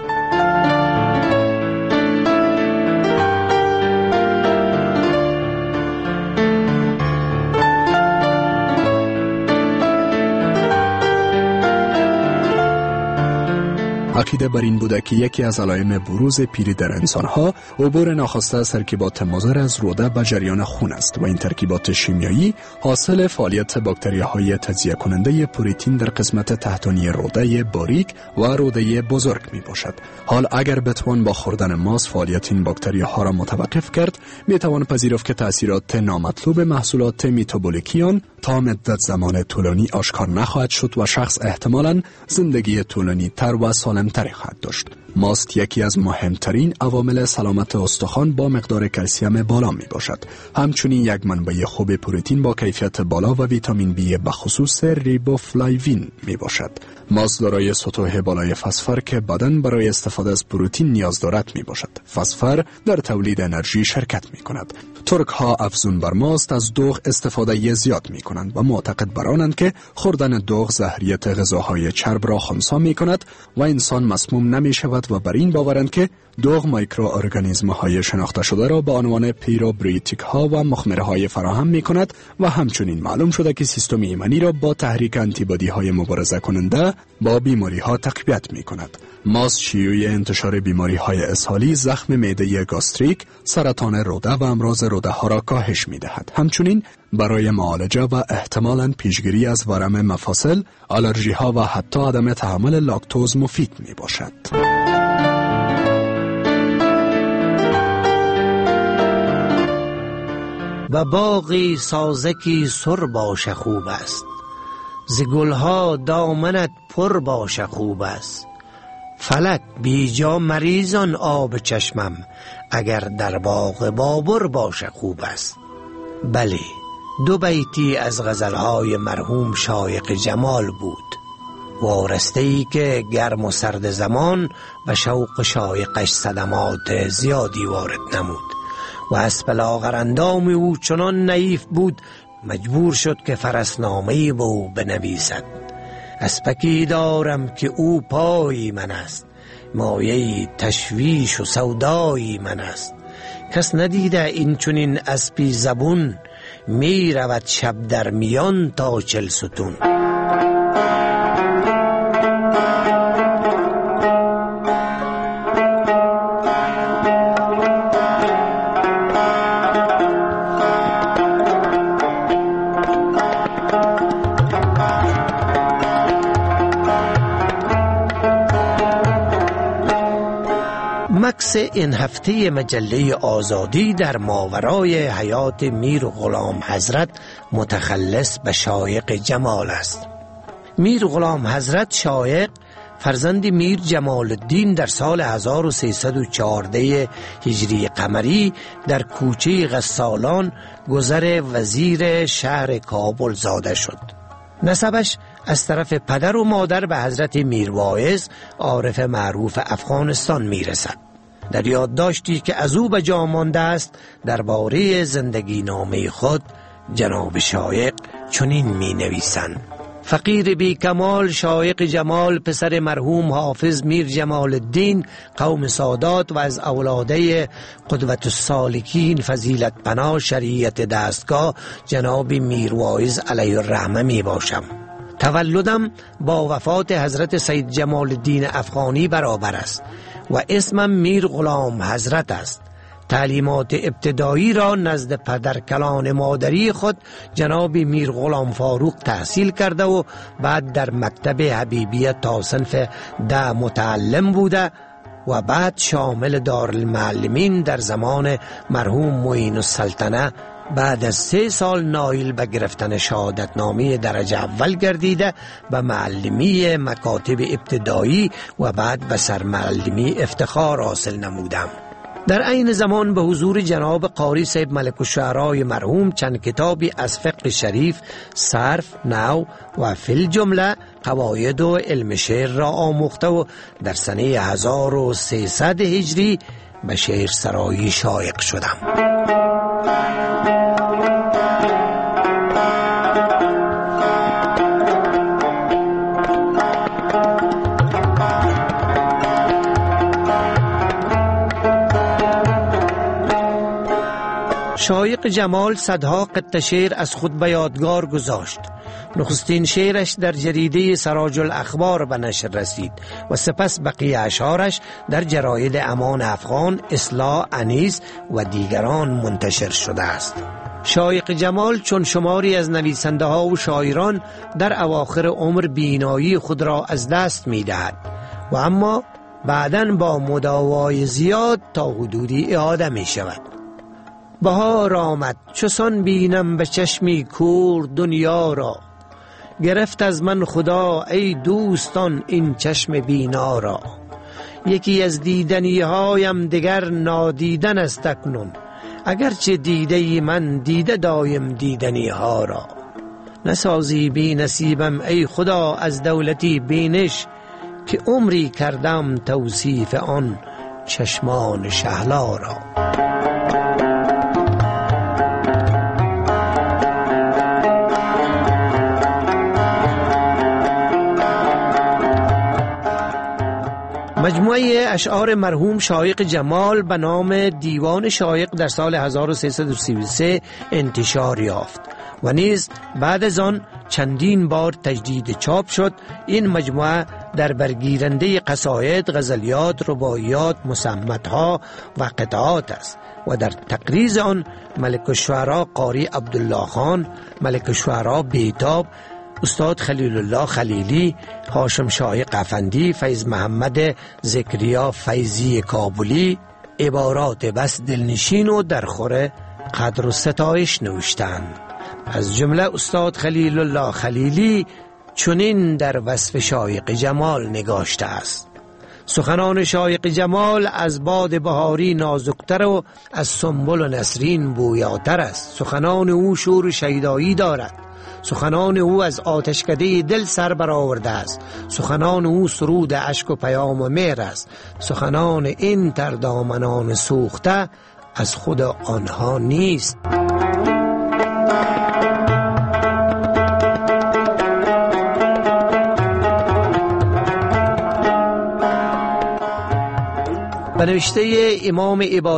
عقیده بر این بوده که یکی از علائم بروز پیری در انسانها عبور ناخواسته از ترکیبات مضر از روده به جریان خون است و این ترکیبات شیمیایی حاصل فعالیت باکتریاهای تجزیه کننده پروتئین در قسمت تحتانی روده باریک و روده بزرگ می باشد. حال اگر بتوان با خوردن ماست فعالیت این باکتریاها را متوقف کرد، می توان پذیرفت که تاثیرات نامطلوب محصولات میتابولیکی آن تا مدت زمان طولانی آشکار نخواهد شد و شخص احتمالاً زندگی طولانی تر و سالم تری خواهد داشت. ماست یکی از مهمترین عوامل سلامت استخوان با مقدار کلسیم بالا می باشد. همچنین یک منبع خوب پروتئین با کیفیت بالا و ویتامین بی به خصوص ریبوفلاوین می باشد. ماست دارای سطوح بالای فسفر که بدن برای استفاده از پروتئین نیاز دارد می باشد. فسفر در تولید انرژی شرکت می کند. ترک ها افزون بر ماست از دوغ استفاده زیاد می کنند و معتقد بر آنند که خوردن دوغ زهریت غذاهای چرب را خنثی می کند و انسان مسموم نمی شود و بر این باورند که دوغ میکروارگانیسم های شناخته شده را به عنوان پیروبریتیک ها و مخمره های فراهم می کند و همچنین معلوم شده که سیستم ایمنی را با تحریک آنتیبادی های مبارزه کننده با بیماری ها تقویت می کند. ماست شیوع انتشار بیماری های اسهالی، زخم معده گاستریک، سرطان روده و امراض روده ها را کاهش می دهد. همچنین برای معالجه و احتمالاً پیشگیری از ورم مفاصل، آلرژی ها و حتی عدم تحمل لاکتوز مفید می باشد. و باغی سازکی سر باشه خوب است، ز گلها دامنت پر باشه خوب است. فلک بیجا مریزان آب چشمم، اگر در باغ بابر باشه خوب است. بله، 2 بیتی از غزلهای مرحوم شایق جمال بود. وارسته‌ای که گرم و سرد زمان و شوق شایقش صدمات زیادی وارد نمود و اسب لاغرندام او چنان نحیف بود مجبور شد که فرسنامه‌ای به او بنویسد. اسپکی دارم که او پای من است، مایه تشویش و سودای من است. کس ندیده این چنین اسبی زبون، می رود شب در میان تا 40 ستون. مکس این هفته مجله آزادی در ماورای حیات میر غلام حضرت متخلص به شایق جمال است. میر غلام حضرت شایق فرزند میر جمال الدین در سال 1314 هجری قمری در کوچه غسالان گذر وزیر شهر کابل زاده شد. نسبش از طرف پدر و مادر به حضرت میر واعظ عارف معروف افغانستان میرسد. در یادداشتی که از او به جا مانده است درباره زندگی نامه خود جناب شایق چنین می نویسند: فقیر بی کمال شایق جمال پسر مرحوم حافظ میر جمال الدین قوم سادات و از اولاده قدوت السالکین فضیلت پناه شریعت دستگاه جناب میر واعظ علیه الرحمه می باشم. تولدم با وفات حضرت سید جمال الدین افغانی برابر است و اسمم میر غلام حضرت است. تعلیمات ابتدایی را نزد پدرکلان مادری خود جناب میر غلام فاروق تحصیل کرده و بعد در مکتب حبیبیه تا صنف 10 متعلم بوده و بعد شامل دارالمعلمین در زمان مرحوم معین السلطنه بعد از 3 سال نایل به گرفتن شهادتنامه درجه اول گردیده به معلمی مکاتب ابتدایی و بعد به سرمعلمی افتخار حاصل نمودم. در عین زمان به حضور جناب قاری صاحب ملک الشعرای مرحوم چند کتابی از فقه شریف، صرف، نحو و فی الجمله قواعد و علم شعر را آموخته و در سنه 1300 هجری به شعر سرایی شایق شدم. شایق جمال صدها قطعه شعر از خود به یادگار گذاشت. نخستین شعرش در جریده سراج الاخبار به نشر رسید و سپس بقیه اشعارش در جراید امان افغان، اصلاح، انیس و دیگران منتشر شده است. شایق جمال چون شماری از نویسنده ها و شاعران در اواخر عمر بینایی خود را از دست می دهد و اما بعداً با مداوای زیاد تا حدودی اعاده می شود. بهار آمد چسان بینم به چشمی کور دنیا را، گرفت از من خدا ای دوستان این چشم بینا را. یکی از دیدنی هایم دگر نادیدن است اکنون، اگرچه دیده من دیده دایم دیدنی ها را. نسازی بی نصیبم ای خدا از دولتی بینش، که عمری کردم توصیف آن چشمان شهلا را. مجموعه اشعار مرحوم شایق جمال به نام دیوان شایق در سال 1333 انتشار یافت و نیز بعد از آن چندین بار تجدید چاپ شد. این مجموعه در برگیرنده قصاید، غزلیات، رباعیات، مسمتها و قطعات است و در تقریض آن ملک الشعرا قاری عبدالله خان، ملک الشعرا بیتاب، استاد خلیل الله خلیلی، هاشم شایق افندی، فیض محمد زکریا فیضی کابلی عبارات بس دلنشین و درخور قدر و ستایش نوشتند. از جمله استاد خلیل الله خلیلی چنین در وصف شایق جمال نگاشته است: سخنان شایق جمال از باد بهاری نازکتر و از سنبل و نسرین بویاتر است. سخنان او شور شیدایی دارد. سخنان او از آتشکده دل سر برآورده است. سخنان او سرود اشک و پیام و مهر است. سخنان این تردامنان سوخته از خود آنها نیست. به نوشته امام عبادی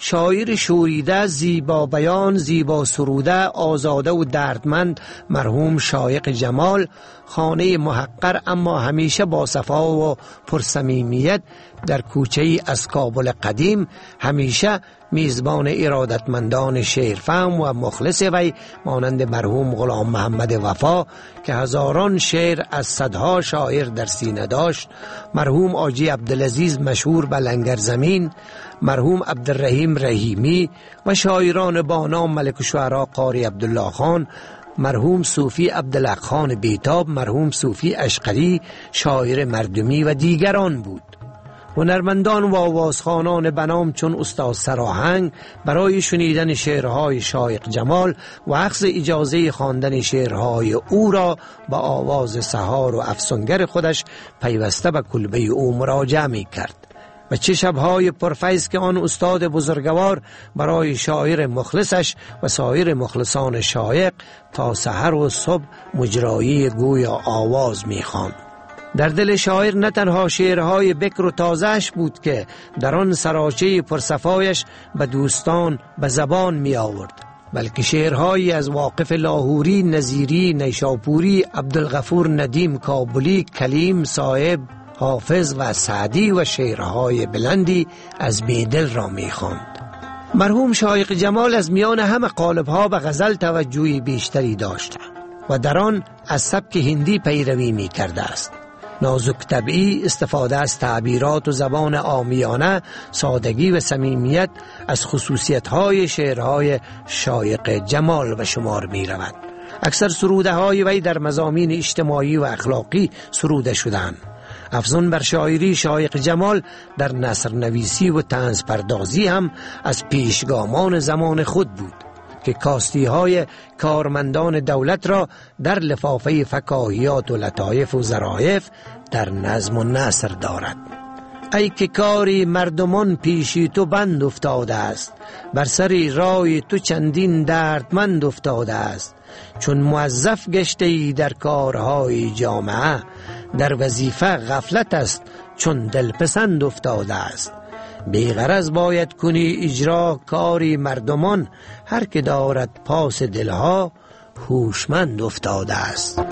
شاعر شوریده، زیبا بیان، زیبا سروده، آزاده و دردمند مرحوم شایق جمال، خانه محقر اما همیشه با صفا و پرصمیمیت در کوچه‌ای از کابل قدیم، همیشه میزبان ارادتمندان شعرفهم و مخلص وی مانند مرحوم غلام محمد وفا که هزاران شعر از صدها شاعر در سینه داشت، مرحوم آجی عبدالعزیز مشهور به لنگر زمین، مرحوم عبدالرحیم رحیمی و شاعران با نام ملک الشعراء قاری عبدالله خان، مرحوم صوفی عبدالحق خان بیتاب، مرحوم صوفی اشقری شاعر مردمی و دیگران بود. هنرمندان و آوازخوانان بنام چون استاد سراهنگ برای شنیدن شعرهای شایق جمال و اخذ اجازه خواندن شعرهای او را با آواز سحار و افسونگر خودش پیوسته به کلبه او مراجعه می کرد. و چه شبهای پرفیض که آن استاد بزرگوار برای شاعر مخلصش و سایر مخلصان شایق تا سحر و صبح مجرایی گویا آواز می خواند. در دل شاعر نه تنها شعرهای بکر و تازهش بود که در آن سراچه پرصفایش به دوستان به زبان می آورد، بلکه شعرهایی از واقف لاهوری، نظیری، نیشاپوری، عبدالغفور ندیم کابلی، کلیم صاحب، حافظ و سعدی و شعرهای بلندی از بیدل را می خواند. مرحوم شایق جمال از میان همه قالب‌ها به غزل توجهی بیشتری داشت و در آن از سبک هندی پیروی می کرده است. نازک طبعی، استفاده از تعبیرات و زبان عامیانه، سادگی و صمیمیت از خصوصیت‌های شعرهای شایق جمال و شمار می رود. اکثر سروده های وی در مضامین اجتماعی و اخلاقی سروده شدند. افزون بر شاعری شایق جمال در نثر نویسی و طنز پردازی هم از پیشگامان زمان خود بود که کاستی های کارمندان دولت را در لفافه فکاهیات و لطایف و ظرایف در نظم و نثر دارد. ای که کاری مردمان پیشی تو بند افتاده است، بر سری رای تو چندین دردمند افتاده است. چون موظف گشته ای در کارهای جامعه، در وظیفه غفلت است چون دلپسند افتاده است. بیغرض باید کنی اجرا کاری مردمان، هر که دارد پاس دلها هوشمند افتاده است.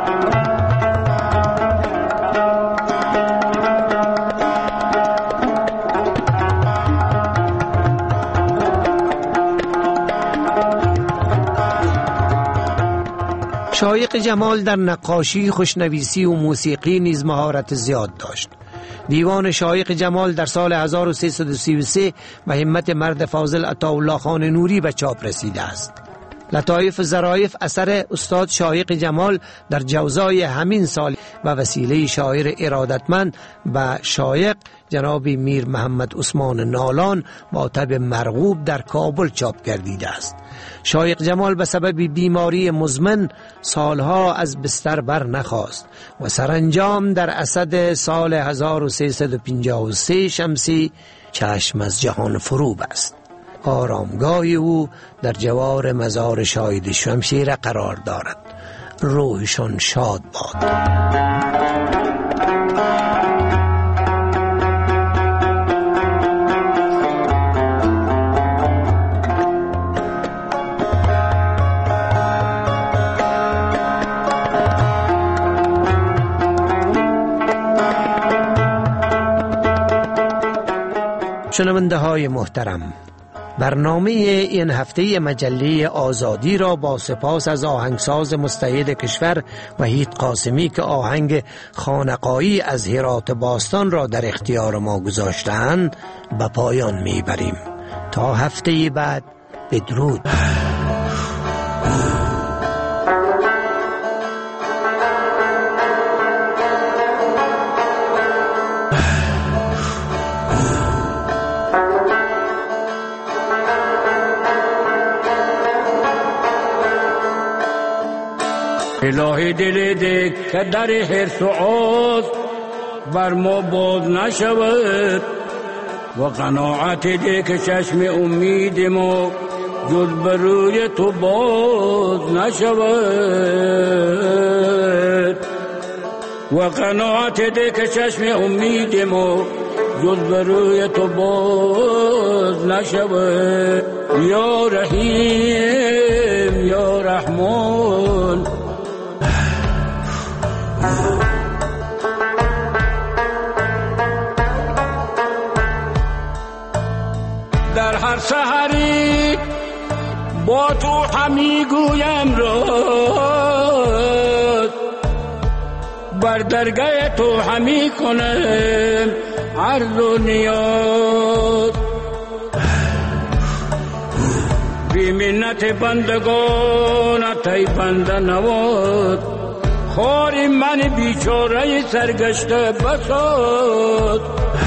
شایق جمال در نقاشی، خوشنویسی و موسیقی نیز مهارت زیاد داشت. دیوان شایق جمال در سال 1333 به همت مرد فاضل عطاالله خان نوری به چاپ رسیده است. لطایف ظرایف اثر استاد شایق جمال در جوزای همین سال و وسیله شاعر ارادتمند و شایق جناب میر محمد عثمان نالان با طبع مرغوب در کابل چاپ گردیده است. شایق جمال به سبب بیماری مزمن سالها از بستر بر نخاست و سرانجام در اسد سال 1353 شمسی چشم از جهان فرو بست. آرامگاه او در جوار مزار شاهد شمشیر قرار دارد. روحشان شاد باد. شنونده های محترم، برنامه این هفته مجله آزادی را با سپاس از آهنگساز مستعد کشور وحید قاسمی که آهنگ خانقایی از هرات باستان را در اختیار ما گذاشتند به پایان میبریم. تا هفته بعد، بدرود. الهی دل ده که در حرص و آز بر ما باز نشود و قناعت ده که چشم امید ما جز بروی تو باز نشود و قناعت ده که چشم امید ما جز بروی تو باز نشود. یا رحیم یا رحمان. در هر سحری با تو همی گویم راز، بر درگاه تو همی کنم عرض و نیاز. بی منت بندگانت ای بنده نواز، خاری من بیچاره سرگشته بساز.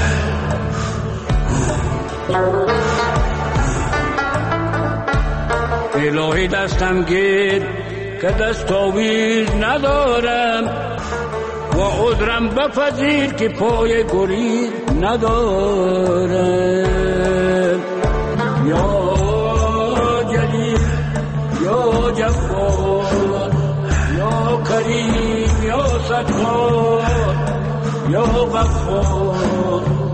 الهی دستم گیر که دست آویز ندارم، و عذرم بپذیر که پای گریز ندارم. یا جلیل یا جبار یا کریم یا ستار یا غفار